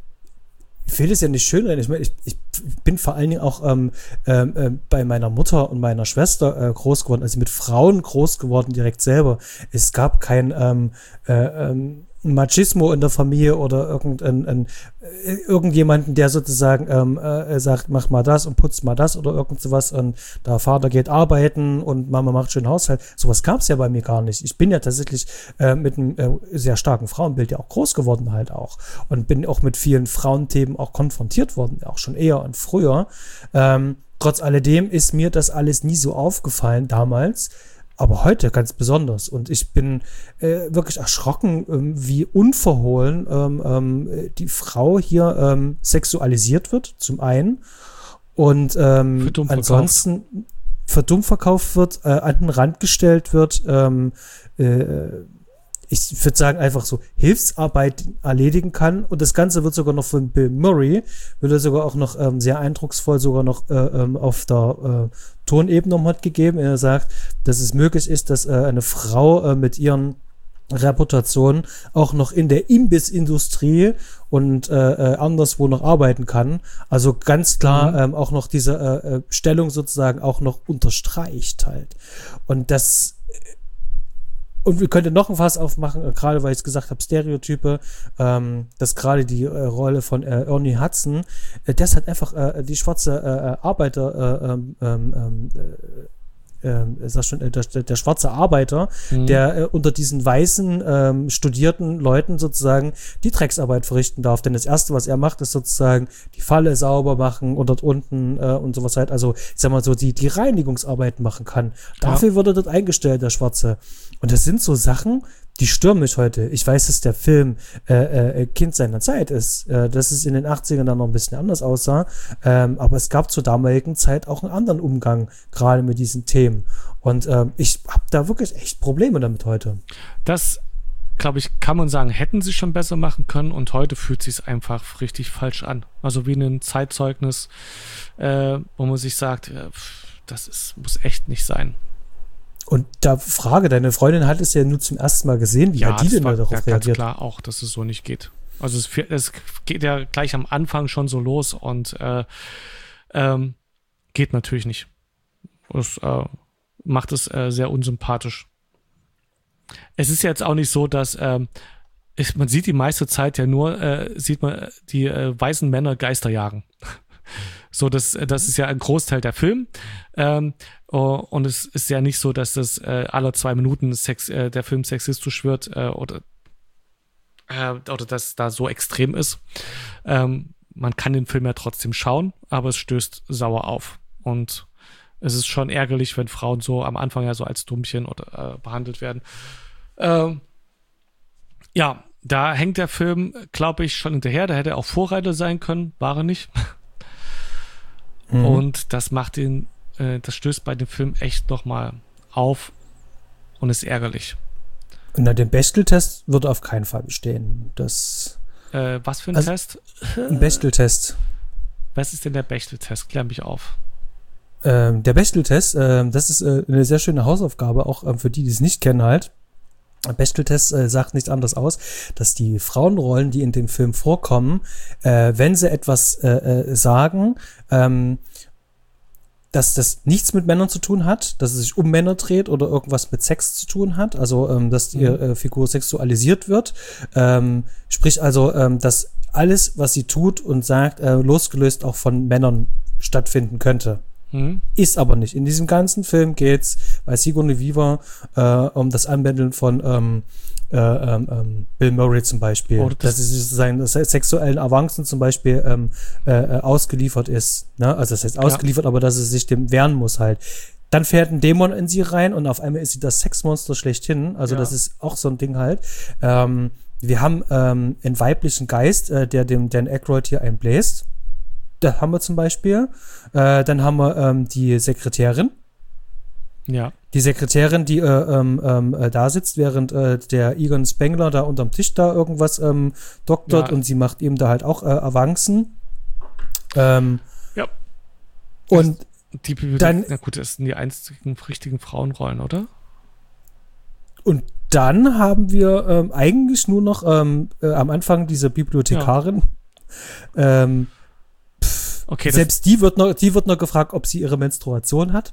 Ich will das ja nicht schönreden. Ich meine, ich, ich bin vor allen Dingen auch ähm, äh, bei meiner Mutter und meiner Schwester äh, groß geworden, also mit Frauen groß geworden direkt selber. Es gab kein ähm, äh, ähm, Machismo in der Familie oder irgendein, ein, irgendjemanden, der sozusagen ähm, äh, sagt, mach mal das und putz mal das oder irgend sowas und der Vater geht arbeiten und Mama macht schön Haushalt. Sowas gab es ja bei mir gar nicht. Ich bin ja tatsächlich äh, mit einem äh, sehr starken Frauenbild ja auch groß geworden halt auch und bin auch mit vielen Frauenthemen auch konfrontiert worden, auch schon eher und früher. Ähm, trotz alledem ist mir das alles nie so aufgefallen damals, aber heute ganz besonders. Und ich bin äh, wirklich erschrocken, ähm, wie unverhohlen ähm, ähm, die Frau hier ähm, sexualisiert wird, zum einen. Und ähm, für dumm ansonsten für dumm verkauft wird, äh, an den Rand gestellt wird. Ähm, äh, ich würde sagen, einfach so Hilfsarbeit erledigen kann. Und das Ganze wird sogar noch von Bill Murray, wird er sogar auch noch ähm, sehr eindrucksvoll sogar noch äh, ähm, auf der äh, Tonebene hat gegeben. Er sagt, dass es möglich ist, dass äh, eine Frau äh, mit ihren Reputationen auch noch in der Imbissindustrie und äh, äh, anderswo noch arbeiten kann. Also ganz klar mhm. ähm, auch noch diese äh, Stellung sozusagen auch noch unterstreicht halt. Und das Und wir könnten noch ein Fass aufmachen, äh, gerade weil ich es gesagt habe, Stereotype, ähm, dass gerade die äh, Rolle von äh, Ernie Hudson, äh, das hat einfach äh, die schwarze äh, Arbeiter, äh, ähm, ähm, äh, äh, sag schon, äh, der, der schwarze Arbeiter, mhm. der äh, unter diesen weißen, ähm, studierten Leuten sozusagen die Drecksarbeit verrichten darf. Denn das Erste, was er macht, ist sozusagen die Falle sauber machen und dort unten äh, und sowas halt, also ich sag mal so, die, die Reinigungsarbeiten machen kann. Dafür ja. wird er dort eingestellt, der Schwarze. Und das sind so Sachen, die stören mich heute. Ich weiß, dass der Film äh, äh, Kind seiner Zeit ist, äh, dass es in den achtzigern dann noch ein bisschen anders aussah, ähm, aber es gab zur damaligen Zeit auch einen anderen Umgang, gerade mit diesen Themen. Und ähm, ich habe da wirklich echt Probleme damit heute. Das, glaube ich, kann man sagen, hätten sie schon besser machen können und heute fühlt es sich einfach richtig falsch an. Also wie ein Zeitzeugnis, äh, wo man sich sagt, äh, das ist, muss echt nicht sein. Und da Frage, deine Freundin hat es ja nur zum ersten Mal gesehen. Wie ja, hat die denn war, darauf ja, reagiert? Ganz klar auch, dass es so nicht geht. Also es, es geht ja gleich am Anfang schon so los und äh, ähm, geht natürlich nicht. Das äh, macht es äh, sehr unsympathisch. Es ist jetzt auch nicht so, dass ähm, ich, man sieht die meiste Zeit ja nur, äh, sieht man die äh, weißen Männer Geister jagen. So, das, das ist ja ein Großteil der Film. Ähm, oh, und es ist ja nicht so, dass das äh, alle zwei Minuten Sex, äh, der Film sexistisch wird äh, oder, äh, oder dass da so extrem ist. Ähm, man kann den Film ja trotzdem schauen, aber es stößt sauer auf. Und es ist schon ärgerlich, wenn Frauen so am Anfang ja so als Dummchen oder, äh, behandelt werden. Ähm, ja, da hängt der Film, glaube ich, schon hinterher. Da hätte er auch Vorreiter sein können, war er nicht. Mhm. Und das macht ihn, äh, das stößt bei dem Film echt nochmal auf und ist ärgerlich. Na, den Bechdel-Test wird auf keinen Fall bestehen. Das äh, was für ein also, Test? Ein Bechdel-Test. Was ist denn der Bechdel-Test? Klär mich auf. Ähm, der Bechdel-Test, äh, das ist äh, eine sehr schöne Hausaufgabe, auch äh, für die, die es nicht kennen halt. Bechdel-Test äh, sagt nichts anderes aus, dass die Frauenrollen, die in dem Film vorkommen, äh, wenn sie etwas äh, äh, sagen, ähm, dass das nichts mit Männern zu tun hat, dass es sich um Männer dreht oder irgendwas mit Sex zu tun hat, also ähm, dass die mhm. äh, Figur sexualisiert wird, ähm, sprich also, ähm, dass alles, was sie tut und sagt, äh, losgelöst auch von Männern stattfinden könnte. Mhm. Ist aber nicht. In diesem ganzen Film geht's bei Sigourney Weaver äh, um das Anbändeln von ähm, äh, ähm, ähm, Bill Murray zum Beispiel, Oh, das- dass sie sozusagen sexuellen Avancen zum Beispiel ähm, äh, äh, ausgeliefert ist. Ne? Also das heißt ausgeliefert, aber dass sie sich dem wehren muss halt. Dann fährt ein Dämon in sie rein und auf einmal ist sie das Sexmonster schlechthin. Also Ja. das ist auch so ein Ding halt. Ähm, wir haben ähm, einen weiblichen Geist, äh, der dem Dan Aykroyd hier einbläst. Da haben wir zum Beispiel. Äh, dann haben wir ähm, die Sekretärin. Ja. Die Sekretärin, die äh, ähm, ähm, äh, da sitzt, während äh, der Egon Spengler da unterm Tisch da irgendwas ähm, doktort Ja. und sie macht eben da halt auch äh, Avancen. Ähm, Ja. und Die Bibliothek, Dann- na gut, das sind die einzigen richtigen Frauenrollen, oder? Und dann haben wir ähm, eigentlich nur noch ähm, äh, am Anfang diese Bibliothekarin. Ähm, Okay, das, selbst die wird, noch, die wird noch gefragt, ob sie ihre Menstruation hat.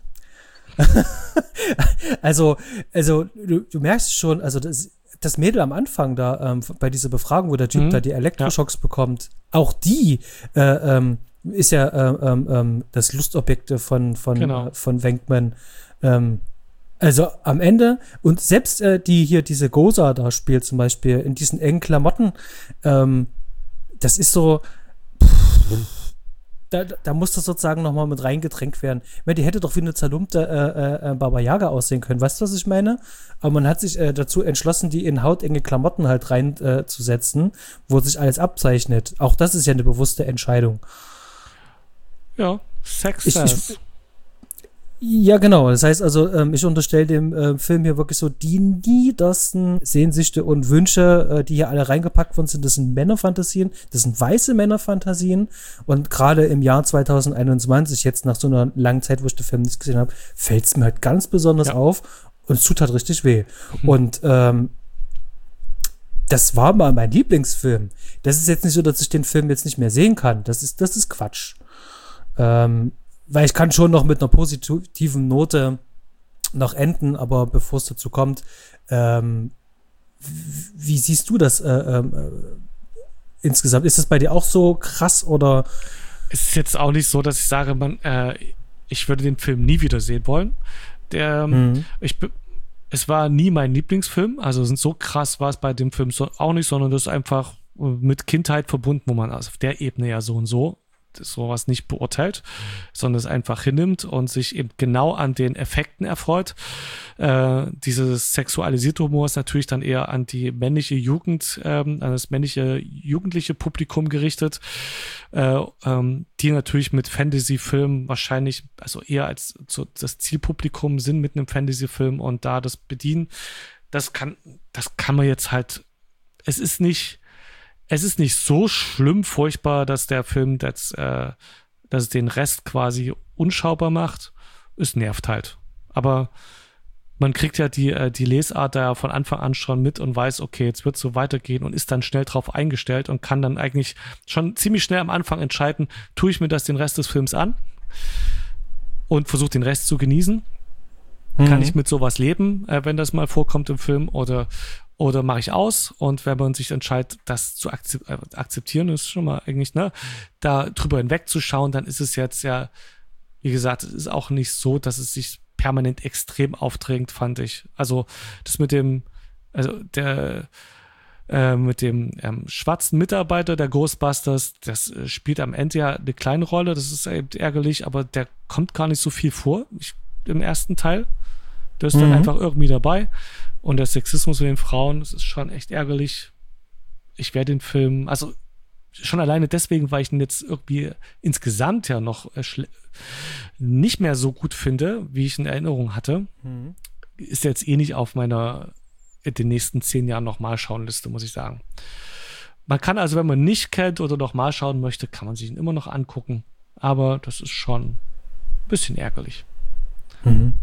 also, also du, du merkst schon, also das, das Mädel am Anfang da, ähm, bei dieser Befragung, wo der Typ Mhm. da die Elektroschocks bekommt, auch die äh, ähm, ist ja äh, ähm, ähm, das Lustobjekt von, von, Genau. äh, von Venkman. Ähm, also am Ende, und selbst äh, die hier, diese Goza da spielt zum Beispiel, in diesen engen Klamotten, ähm, das ist so, da, da muss das sozusagen nochmal mit reingedrängt werden. Ich meine, die hätte doch wie eine zerlumpte äh, äh, Baba Yaga aussehen können. Weißt du, was ich meine? Aber man hat sich äh, dazu entschlossen, die in hautenge Klamotten halt reinzusetzen, äh, wo sich alles abzeichnet. Auch das ist ja eine bewusste Entscheidung. ja, Sex Ich- sells. ich- Ja, genau. Das heißt also, ähm, ich unterstelle dem äh, Film hier wirklich so die niedersten Sehnsüchte und Wünsche, äh, die hier alle reingepackt worden sind. Das sind Männerfantasien, das sind weiße Männerfantasien. Und gerade im Jahr zwanzig einundzwanzig, jetzt nach so einer langen Zeit, wo ich den Film nicht gesehen habe, fällt es mir halt ganz besonders Ja. auf und es tut halt richtig weh. Mhm. Und ähm, das war mal mein Lieblingsfilm. Das ist jetzt nicht so, dass ich den Film jetzt nicht mehr sehen kann. Das ist, das ist Quatsch. Ähm, weil ich kann schon noch mit einer positiven Note noch enden, aber bevor es dazu kommt, ähm, w- wie siehst du das äh, ähm, äh, insgesamt? Ist das bei dir auch so krass oder? Es ist jetzt auch nicht so, dass ich sage, man, äh, ich würde den Film nie wieder sehen wollen. Der, Mhm. ich, be- es war nie mein Lieblingsfilm, also sind so krass war es bei dem Film so, auch nicht, sondern das ist einfach äh, mit Kindheit verbunden, wo man also auf der Ebene ja so und so das sowas nicht beurteilt, sondern es einfach hinnimmt und sich eben genau an den Effekten erfreut. Äh, dieses sexualisierte Humor ist natürlich dann eher an die männliche Jugend, ähm, an das männliche jugendliche Publikum gerichtet, äh, ähm, die natürlich mit Fantasy-Filmen wahrscheinlich, also eher als so das Zielpublikum sind mit einem Fantasy-Film und da das bedienen. Das kann, das kann man jetzt halt, es ist nicht, es ist nicht so schlimm, furchtbar, dass der Film das, äh, dass es den Rest quasi unschaubar macht. Es nervt halt. Aber man kriegt ja die, äh, die Lesart da von Anfang an schon mit und weiß, okay, jetzt wird es so weitergehen und ist dann schnell drauf eingestellt und kann dann eigentlich schon ziemlich schnell am Anfang entscheiden, tue ich mir das den Rest des Films an und versuche den Rest zu genießen. Kann Mhm. ich mit sowas leben, äh, wenn das mal vorkommt im Film, oder oder mache ich aus? Und wenn man sich entscheidet, das zu akzep- äh, akzeptieren, ist schon mal eigentlich, ne, da drüber hinwegzuschauen, dann ist es jetzt ja, wie gesagt, es ist auch nicht so, dass es sich permanent extrem aufdrängt, fand ich. Also das mit dem, also der äh, mit dem ähm, schwarzen Mitarbeiter der Ghostbusters, das äh, spielt am Ende ja eine kleine Rolle, das ist eben ärgerlich, aber der kommt gar nicht so viel vor ich, im ersten Teil. Der ist dann Mhm. einfach irgendwie dabei. Und der Sexismus mit den Frauen, das ist schon echt ärgerlich. Ich werde den Film, also schon alleine deswegen, weil ich ihn jetzt irgendwie insgesamt ja noch äh, schle- nicht mehr so gut finde, wie ich in Erinnerung hatte, Mhm. ist jetzt eh nicht auf meiner in den nächsten zehn Jahren nochmal schauen Liste, muss ich sagen. Man kann also, wenn man nicht kennt oder nochmal schauen möchte, kann man sich ihn immer noch angucken. Aber das ist schon ein bisschen ärgerlich. Mhm.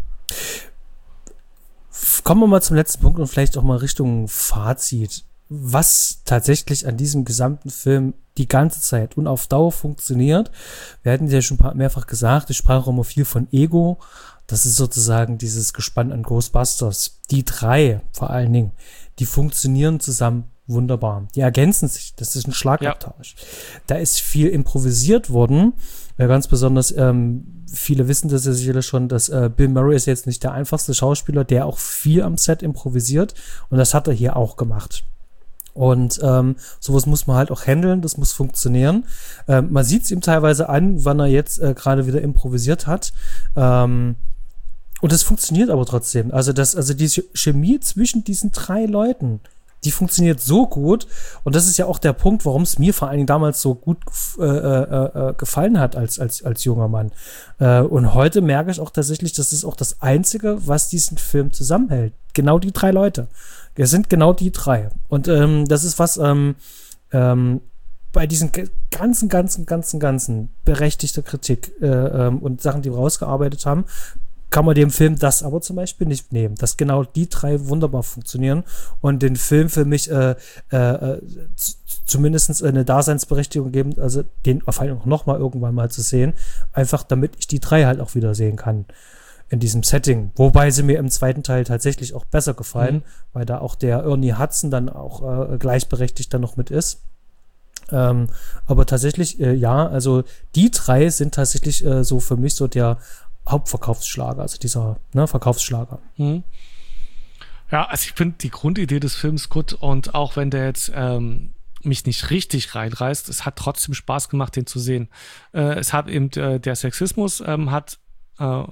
Kommen wir mal zum letzten Punkt und vielleicht auch mal Richtung Fazit. Was tatsächlich an diesem gesamten Film die ganze Zeit und auf Dauer funktioniert. Wir hatten ja schon ein paar, mehrfach gesagt, ich sprach auch immer viel von Ego. Das ist sozusagen dieses Gespann an Ghostbusters. Die drei vor allen Dingen, die funktionieren zusammen wunderbar. Die ergänzen sich, das ist ein Schlagabtausch. Ja. Da ist viel improvisiert worden, ja, ganz besonders, ähm, viele wissen das ja sicherlich schon, dass äh, Bill Murray ist jetzt nicht der einfachste Schauspieler, der auch viel am Set improvisiert und das hat er hier auch gemacht. Und ähm, sowas muss man halt auch handeln, das muss funktionieren. Ähm, man sieht es ihm teilweise an, wann er jetzt äh, gerade wieder improvisiert hat. Ähm, und es funktioniert aber trotzdem. Also das, also die Chemie zwischen diesen drei Leuten, die funktioniert so gut. Und das ist ja auch der Punkt, warum es mir vor allen Dingen damals so gut äh, äh, gefallen hat als, als, als junger Mann. Äh, und heute merke ich auch tatsächlich, das ist auch das Einzige, was diesen Film zusammenhält. Genau die drei Leute. Es sind genau die drei. Und ähm, das ist was ähm, ähm, bei diesen ganzen, ganzen, ganzen, ganzen berechtigter Kritik äh, ähm, und Sachen, die wir rausgearbeitet haben, kann man dem Film das aber zum Beispiel nicht nehmen. Dass genau die drei wunderbar funktionieren und den Film für mich äh, äh, z- zumindest eine Daseinsberechtigung geben, also den auf jeden Fall noch mal irgendwann mal zu sehen, einfach damit ich die drei halt auch wieder sehen kann in diesem Setting. Wobei sie mir im zweiten Teil tatsächlich auch besser gefallen, mhm. weil da auch der Ernie Hudson dann auch äh, gleichberechtigt dann noch mit ist. Ähm, aber tatsächlich, äh, ja, also die drei sind tatsächlich äh, so für mich so der Hauptverkaufsschlager, also dieser ne, Verkaufsschlager. Mhm. Ja, also ich finde die Grundidee des Films gut und auch wenn der jetzt ähm, mich nicht richtig reinreißt, es hat trotzdem Spaß gemacht, den zu sehen. Äh, es hat eben äh, der Sexismus ähm, hat äh,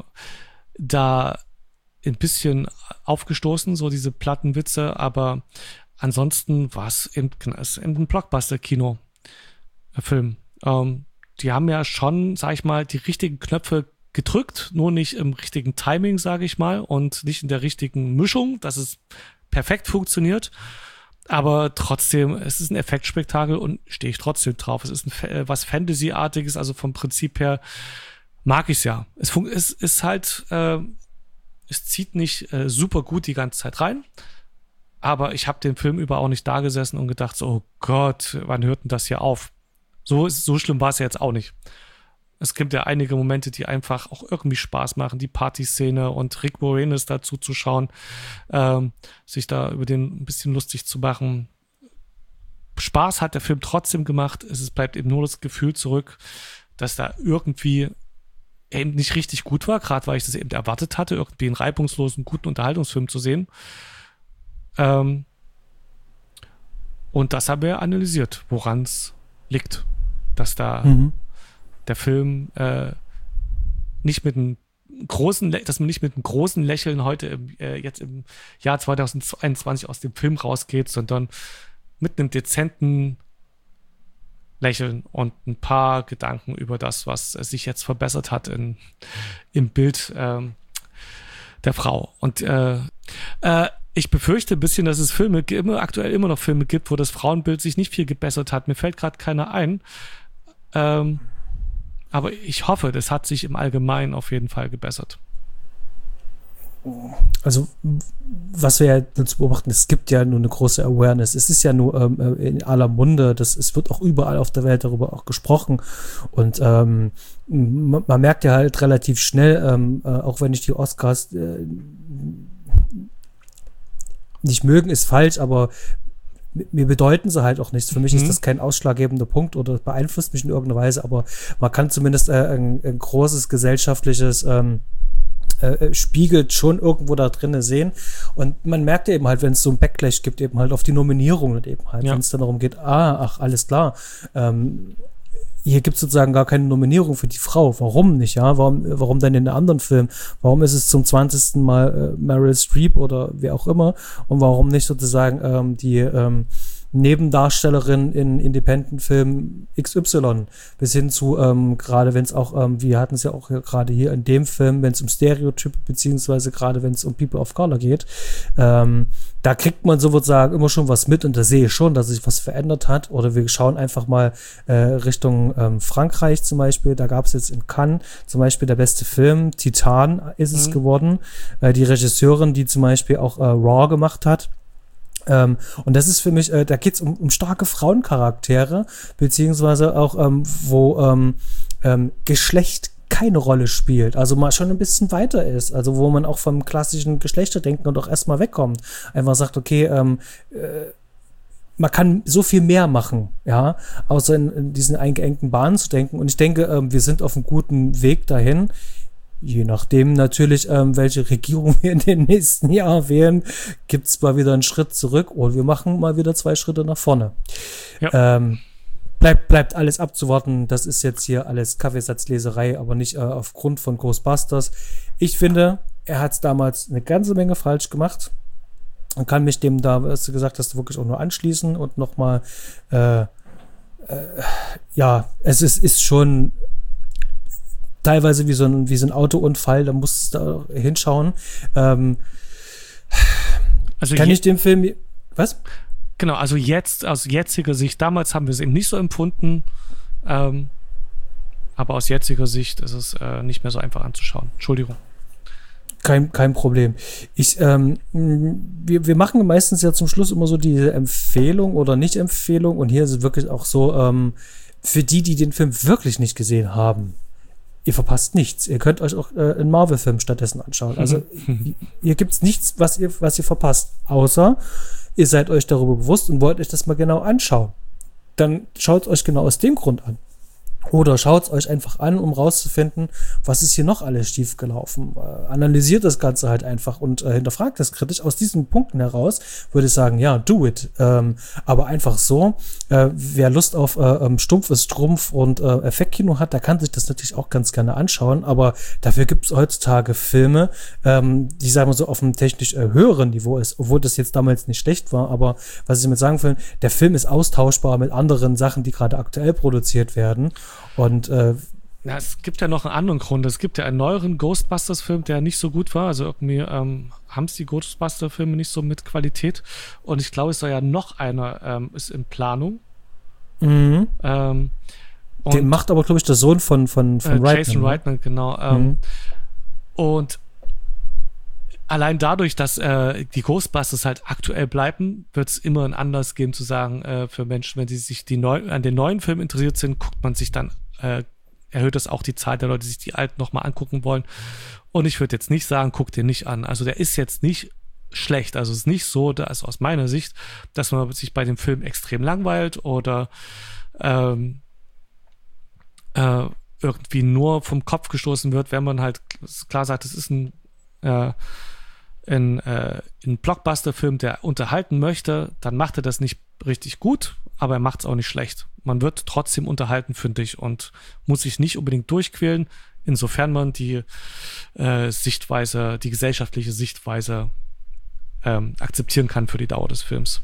da ein bisschen aufgestoßen, so diese platten Witze, aber ansonsten war es eben, eben ein Blockbuster-Kino-Film. Ähm, die haben ja schon, sag ich mal, die richtigen Knöpfe gedrückt, nur nicht im richtigen Timing, sage ich mal, und nicht in der richtigen Mischung, dass es perfekt funktioniert. Aber trotzdem, es ist ein Effektspektakel und stehe ich trotzdem drauf. Es ist ein, was Fantasy-artiges, also vom Prinzip her mag ich es ja. Es fun- es ist halt, äh, es zieht nicht äh, super gut die ganze Zeit rein, aber ich habe den Film über auch nicht da gesessen und gedacht, so, oh Gott, wann hört denn das hier auf? So, ist, so schlimm war es ja jetzt auch nicht. Es gibt ja einige Momente, die einfach auch irgendwie Spaß machen, die Partyszene und Rick Moranis dazu zu schauen, ähm, sich da über den ein bisschen lustig zu machen. Spaß hat der Film trotzdem gemacht. Es bleibt eben nur das Gefühl zurück, dass da irgendwie eben nicht richtig gut war, gerade weil ich das eben erwartet hatte, irgendwie einen reibungslosen, guten Unterhaltungsfilm zu sehen. Ähm, und das haben wir analysiert, woran es liegt, dass da mhm. der Film äh, nicht mit einem großen, dass man nicht mit einem großen Lächeln heute im, äh, jetzt im Jahr zwanzig einundzwanzig aus dem Film rausgeht, sondern mit einem dezenten Lächeln und ein paar Gedanken über das, was sich jetzt verbessert hat in, im Bild ähm, der Frau. Und äh, äh, ich befürchte ein bisschen, dass es Filme, immer, aktuell immer noch Filme gibt, wo das Frauenbild sich nicht viel gebessert hat. Mir fällt gerade keiner ein. Ähm, aber ich hoffe, das hat sich im Allgemeinen auf jeden Fall gebessert. Also, was wir ja jetzt beobachten, es gibt ja nur eine große Awareness. Es ist ja nur ähm, in aller Munde, das, es wird auch überall auf der Welt darüber auch gesprochen. Und ähm, man, man merkt ja halt relativ schnell, ähm, äh, auch wenn ich die Oscars äh, nicht mögen, ist falsch, aber mir bedeuten sie halt auch nichts. Für mich mhm. ist das kein ausschlaggebender Punkt oder beeinflusst mich in irgendeiner Weise, aber man kann zumindest äh, ein, ein großes gesellschaftliches ähm, äh, spiegelt schon irgendwo da drin sehen. Und man merkt eben halt, wenn es so ein Backlash gibt, eben halt auf die Nominierung und eben halt, ja. wenn es dann darum geht, ah, ach, alles klar, ähm, hier gibt es sozusagen gar keine Nominierung für die Frau. Warum nicht, ja? Warum, warum denn in den anderen Filmen? Warum ist es zum zwanzigsten Mal äh, Meryl Streep oder wer auch immer? Und warum nicht sozusagen ähm, die ähm, Nebendarstellerin in Independent-Filmen X Y bis hin zu, ähm, gerade wenn es auch, ähm, wir hatten es ja auch gerade hier in dem Film, wenn es um Stereotype, beziehungsweise gerade wenn es um People of Color geht, ähm, da kriegt man sozusagen immer schon was mit und da sehe ich schon, dass sich was verändert hat. Oder wir schauen einfach mal äh, Richtung ähm, Frankreich zum Beispiel, da gab es jetzt in Cannes zum Beispiel der beste Film, Titan ist es mhm. geworden, äh, die Regisseurin, die zum Beispiel auch äh, Raw gemacht hat. Ähm, und das ist für mich, äh, da geht es um, um starke Frauencharaktere, beziehungsweise auch, ähm, wo ähm, ähm, Geschlecht keine Rolle spielt, also mal schon ein bisschen weiter ist, also wo man auch vom klassischen Geschlechterdenken und auch erstmal wegkommt. Einfach sagt, okay, ähm, äh, man kann so viel mehr machen, ja, außer in, in diesen eingeengten Bahnen zu denken. Und ich denke, ähm, wir sind auf einem guten Weg dahin. Je nachdem natürlich, ähm, welche Regierung wir in den nächsten Jahren wählen, gibt es mal wieder einen Schritt zurück oder wir machen mal wieder zwei Schritte nach vorne. Ja. Ähm, bleibt, bleibt alles abzuwarten. Das ist jetzt hier alles Kaffeesatzleserei, aber nicht äh, aufgrund von Ghostbusters. Ich finde, er hat damals eine ganze Menge falsch gemacht und kann mich dem da, was du gesagt hast, wirklich auch nur anschließen und nochmal, äh, äh, ja, es ist, ist schon teilweise wie so ein, wie so ein Autounfall, da musst du da hinschauen. Ähm, also kann ich dem Film, was? Genau, also jetzt, aus jetziger Sicht, damals haben wir es eben nicht so empfunden, ähm, aber aus jetziger Sicht ist es äh, nicht mehr so einfach anzuschauen. Entschuldigung. Kein, kein Problem. Ich, ähm, wir, wir machen meistens ja zum Schluss immer so diese Empfehlung oder Nicht-Empfehlung und hier ist es wirklich auch so, ähm, für die, die den Film wirklich nicht gesehen haben, ihr verpasst nichts. Ihr könnt euch auch äh, einen Marvel-Film stattdessen anschauen. Also hier gibt es nichts, was ihr, was ihr verpasst, außer ihr seid euch darüber bewusst und wollt euch das mal genau anschauen. Dann schaut es euch genau aus dem Grund an. Oder schaut es euch einfach an, um rauszufinden, was ist hier noch alles schiefgelaufen. Äh, analysiert das Ganze halt einfach und äh, hinterfragt das kritisch. Aus diesen Punkten heraus würde ich sagen, ja, do it. Ähm, aber einfach so, äh, wer Lust auf äh, ähm, stumpfes Strumpf und äh, Effektkino hat, der kann sich das natürlich auch ganz gerne anschauen. Aber dafür gibt es heutzutage Filme, ähm, die, sagen wir so, auf einem technisch äh, höheren Niveau ist, obwohl das jetzt damals nicht schlecht war. Aber was ich damit sagen will, der Film ist austauschbar mit anderen Sachen, die gerade aktuell produziert werden. Und äh, ja, es gibt ja noch einen anderen Grund. Es gibt ja einen neueren Ghostbusters-Film, der nicht so gut war. Also irgendwie ähm, haben es die Ghostbusters-Filme nicht so mit Qualität. Und ich glaube, es soll ja noch einer ähm, ist in Planung. Mhm. Ähm, Den macht aber, glaube ich, der Sohn von, von, von äh, Reitman. Jason Reitman, genau. Ähm, Mhm. Und allein dadurch, dass äh, die Ghostbusters halt aktuell bleiben, wird es immer einen Anlass geben zu sagen, äh, für Menschen, wenn sie sich die neu, an den neuen Film interessiert sind, guckt man sich dann, äh, erhöht das auch die Zahl der Leute, die sich die alten nochmal angucken wollen. Und ich würde jetzt nicht sagen, guckt den nicht an. Also der ist jetzt nicht schlecht. Also es ist nicht so, dass aus meiner Sicht, dass man sich bei dem Film extrem langweilt oder ähm, äh, irgendwie nur vom Kopf gestoßen wird, wenn man halt klar sagt, es ist ein äh, ein, äh, ein Blockbuster-Film, der unterhalten möchte, dann macht er das nicht richtig gut, aber er macht es auch nicht schlecht. Man wird trotzdem unterhalten, finde ich, und muss sich nicht unbedingt durchquälen, insofern man die äh, Sichtweise, die gesellschaftliche Sichtweise ähm, akzeptieren kann für die Dauer des Films.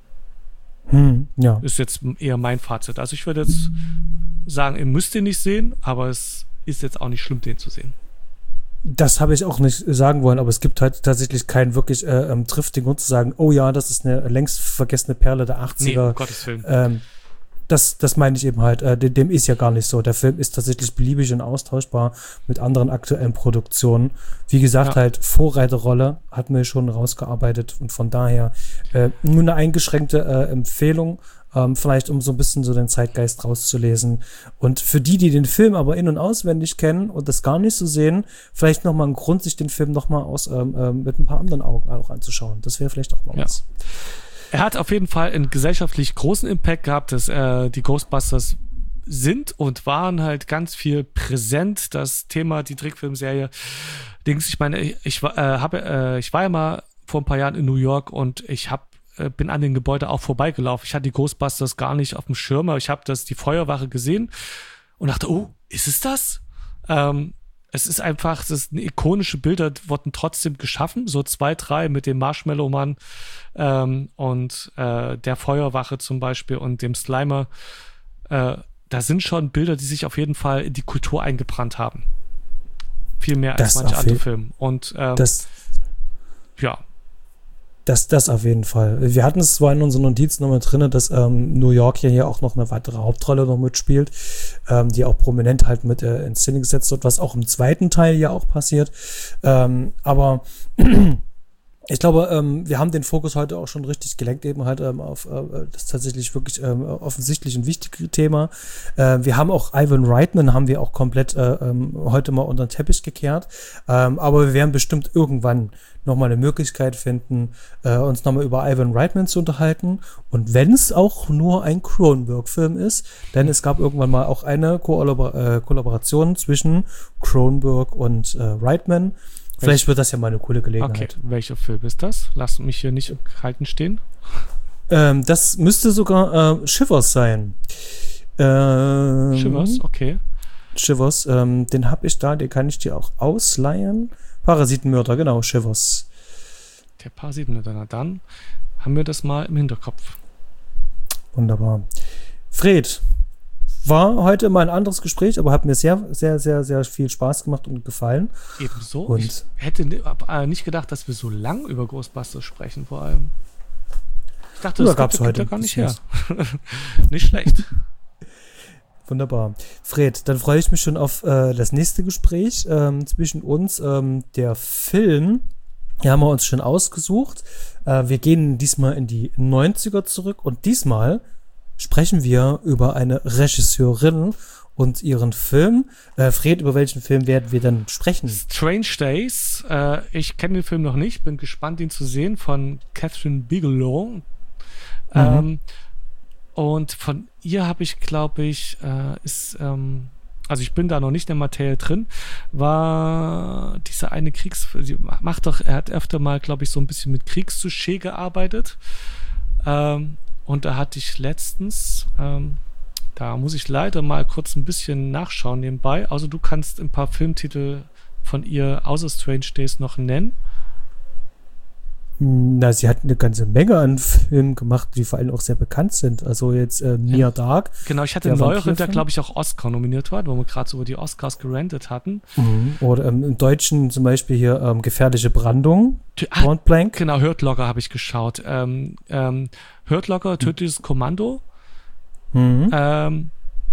Hm, ja. Ist jetzt eher mein Fazit. Also ich würde jetzt sagen, ihr müsst den nicht sehen, aber es ist jetzt auch nicht schlimm, den zu sehen. Das habe ich auch nicht sagen wollen, aber es gibt halt tatsächlich keinen wirklich äh, ähm, triftigen Grund zu sagen, oh ja, das ist eine längst vergessene Perle der achtziger. Nee, um Gottes Willen. Ähm, das, das meine ich eben halt. Äh, dem, dem ist ja gar nicht so. Der Film ist tatsächlich beliebig und austauschbar mit anderen aktuellen Produktionen. Wie gesagt, ja. halt Vorreiterrolle hatten wir schon rausgearbeitet und von daher äh, nur eine eingeschränkte äh, Empfehlung. Ähm, vielleicht um so ein bisschen so den Zeitgeist rauszulesen. Und für die, die den Film aber in- und auswendig kennen und das gar nicht so sehen, vielleicht nochmal ein Grund, sich den Film nochmal aus ähm, ähm, mit ein paar anderen Augen auch anzuschauen. Das wäre vielleicht auch mal ja. was. Er hat auf jeden Fall einen gesellschaftlich großen Impact gehabt, dass äh, die Ghostbusters sind und waren halt ganz viel präsent. Das Thema, die Trickfilmserie. Dings, ich meine, ich, ich, äh, habe, äh, ich war ja mal vor ein paar Jahren in New York und ich habe bin an den Gebäuden auch vorbeigelaufen. Ich hatte die Ghostbusters gar nicht auf dem Schirm, aber ich habe das die Feuerwache gesehen und dachte, oh, ist es das? Ähm, es ist einfach, das ist eine ikonische Bilder, wurden trotzdem geschaffen, so zwei, drei mit dem Marshmallow-Mann ähm, und äh, der Feuerwache zum Beispiel und dem Slimer. Äh, da sind schon Bilder, die sich auf jeden Fall in die Kultur eingebrannt haben. Viel mehr als das manche andere Filme. Und ähm, das ja, Das, das auf jeden Fall. Wir hatten es zwar in unseren Notizen nochmal drin, dass ähm, New York hier, hier auch noch eine weitere Hauptrolle noch mitspielt, ähm, die auch prominent halt mit äh, in Szene gesetzt wird, was auch im zweiten Teil ja auch passiert. Ähm, aber Ich glaube, ähm, wir haben den Fokus heute auch schon richtig gelenkt, eben halt ähm, auf äh, das tatsächlich wirklich ähm, offensichtlich ein wichtiges Thema. Äh, wir haben auch Ivan Reitman, haben wir auch komplett äh, ähm, heute mal unter den Teppich gekehrt. Ähm, aber wir werden bestimmt irgendwann nochmal eine Möglichkeit finden, äh, uns nochmal über Ivan Reitman zu unterhalten. Und wenn es auch nur ein Cronenberg-Film ist, denn es gab irgendwann mal auch eine Kollabor- äh, Kollaboration zwischen Cronenberg und äh, Reitman. Vielleicht wird das ja mal eine coole Gelegenheit. Okay, welcher Film ist das? Lass mich hier nicht im Kalten stehen. Ähm, das müsste sogar äh, Shivers sein. Ähm, Shivers, okay. Shivers, ähm, den habe ich da, den kann ich dir auch ausleihen. Parasitenmörder, genau, Shivers. Der Parasitenmörder, na dann haben wir das mal im Hinterkopf. Wunderbar. Fred, war heute mal ein anderes Gespräch, aber hat mir sehr, sehr, sehr, sehr viel Spaß gemacht und gefallen. Ebenso. Und ich hätte nicht gedacht, dass wir so lang über Ghostbusters sprechen, vor allem. Ich dachte, das gab's heute ja gar nicht her. Nicht schlecht. Wunderbar. Fred, dann freue ich mich schon auf äh, das nächste Gespräch ähm, zwischen uns. Ähm, der Film, den haben wir uns schon ausgesucht. Äh, wir gehen diesmal in die neunziger zurück und diesmal sprechen wir über eine Regisseurin und ihren Film. Äh, Fred, über welchen Film werden wir dann sprechen? Strange Days. Äh, ich kenne den Film noch nicht, bin gespannt, ihn zu sehen, von Catherine Bigelow. Mhm. Ähm, und von ihr habe ich, glaube ich, äh, ist, ähm, also ich bin da noch nicht in der Materie drin, war diese eine Kriegs... Sie macht doch, er hat öfter mal, glaube ich, so ein bisschen mit Kriegssujet gearbeitet. Ähm, Und da hatte ich letztens, ähm, da muss ich leider mal kurz ein bisschen nachschauen nebenbei. Also du kannst ein paar Filmtitel von ihr außer Strange Days noch nennen. Na, sie hat eine ganze Menge an Filmen gemacht, die vor allem auch sehr bekannt sind. Also jetzt äh, Near ja. Dark. Genau, ich hatte einen neueren, der glaube ich auch Oscar nominiert war, wo wir gerade so über die Oscars gerantet hatten. Mhm. Oder ähm, im Deutschen zum Beispiel hier ähm, Gefährliche Brandung. Ah, Point Blank. Genau, Hurt Locker habe ich geschaut. Ähm, ähm, Hurt Locker, Tödliches mhm. Kommando. Mhm. Ähm,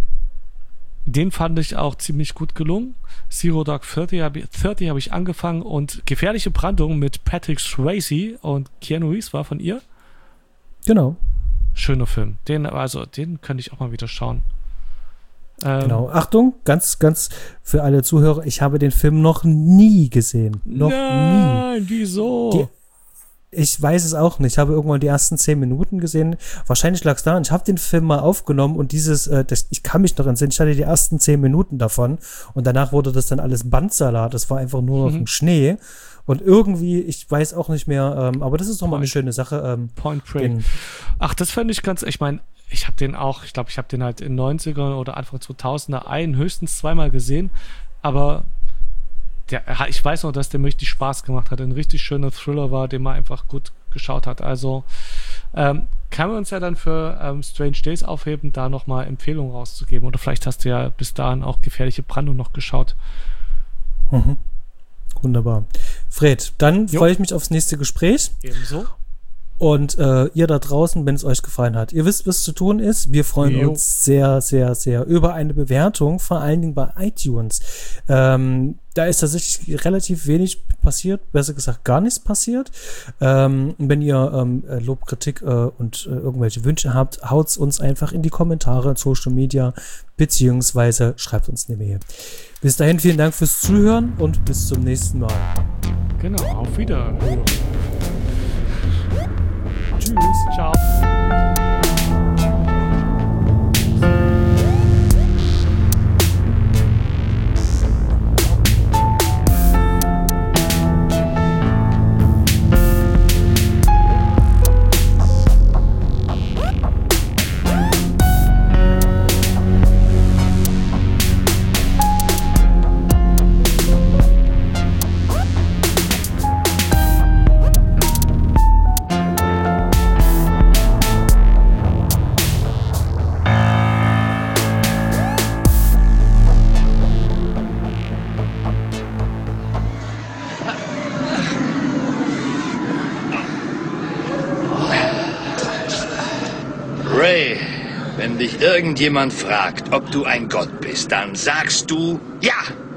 den fand ich auch ziemlich gut gelungen. Zero Dark Thirty habe ich, hab ich angefangen und Gefährliche Brandung mit Patrick Swayze und Keanu Reeves war von ihr. Genau. Schöner Film. Den, also, den könnte ich auch mal wieder schauen. Ähm, genau. Achtung, ganz, ganz für alle Zuhörer, ich habe den Film noch nie gesehen. Noch nein, nie. Wieso? Die, ich weiß es auch nicht. Ich habe irgendwann die ersten zehn Minuten gesehen. Wahrscheinlich lag es daran, ich habe den Film mal aufgenommen und dieses, äh, das, ich kann mich noch entsinnen, ich hatte die ersten zehn Minuten davon und danach wurde das dann alles Bandsalat. Das war einfach nur noch mhm. ein Schnee. Und irgendwie, ich weiß auch nicht mehr, ähm, aber das ist doch mal eine schöne Sache. Ähm, Point Break. Ach, das fände ich ganz, ich meine, ich habe den auch, ich glaube, ich habe den halt in neunzigern oder Anfang zweitausender ein, höchstens zweimal gesehen, aber der, ich weiß noch, dass der mir richtig Spaß gemacht hat, ein richtig schöner Thriller war, den man einfach gut geschaut hat. Also ähm, kann man uns ja dann für ähm, Strange Days aufheben, da nochmal Empfehlungen rauszugeben. Oder vielleicht hast du ja bis dahin auch Gefährliche Brandung noch geschaut. Mhm. Wunderbar. Fred, dann freue ich mich aufs nächste Gespräch. Ebenso. Und äh, ihr da draußen, wenn es euch gefallen hat, ihr wisst, was zu tun ist. Wir freuen jo. uns sehr, sehr, sehr über eine Bewertung, vor allen Dingen bei iTunes. Ähm, da ist tatsächlich relativ wenig passiert, besser gesagt gar nichts passiert. Ähm, wenn ihr ähm, Lob, Kritik äh, und äh, irgendwelche Wünsche habt, haut's uns einfach in die Kommentare, Social Media, beziehungsweise schreibt uns eine Mail. Bis dahin, vielen Dank fürs Zuhören und bis zum nächsten Mal. Genau, auf Wiederhören. Tschüss. Ciao. Wenn dich irgendjemand fragt, ob du ein Gott bist, dann sagst du ja.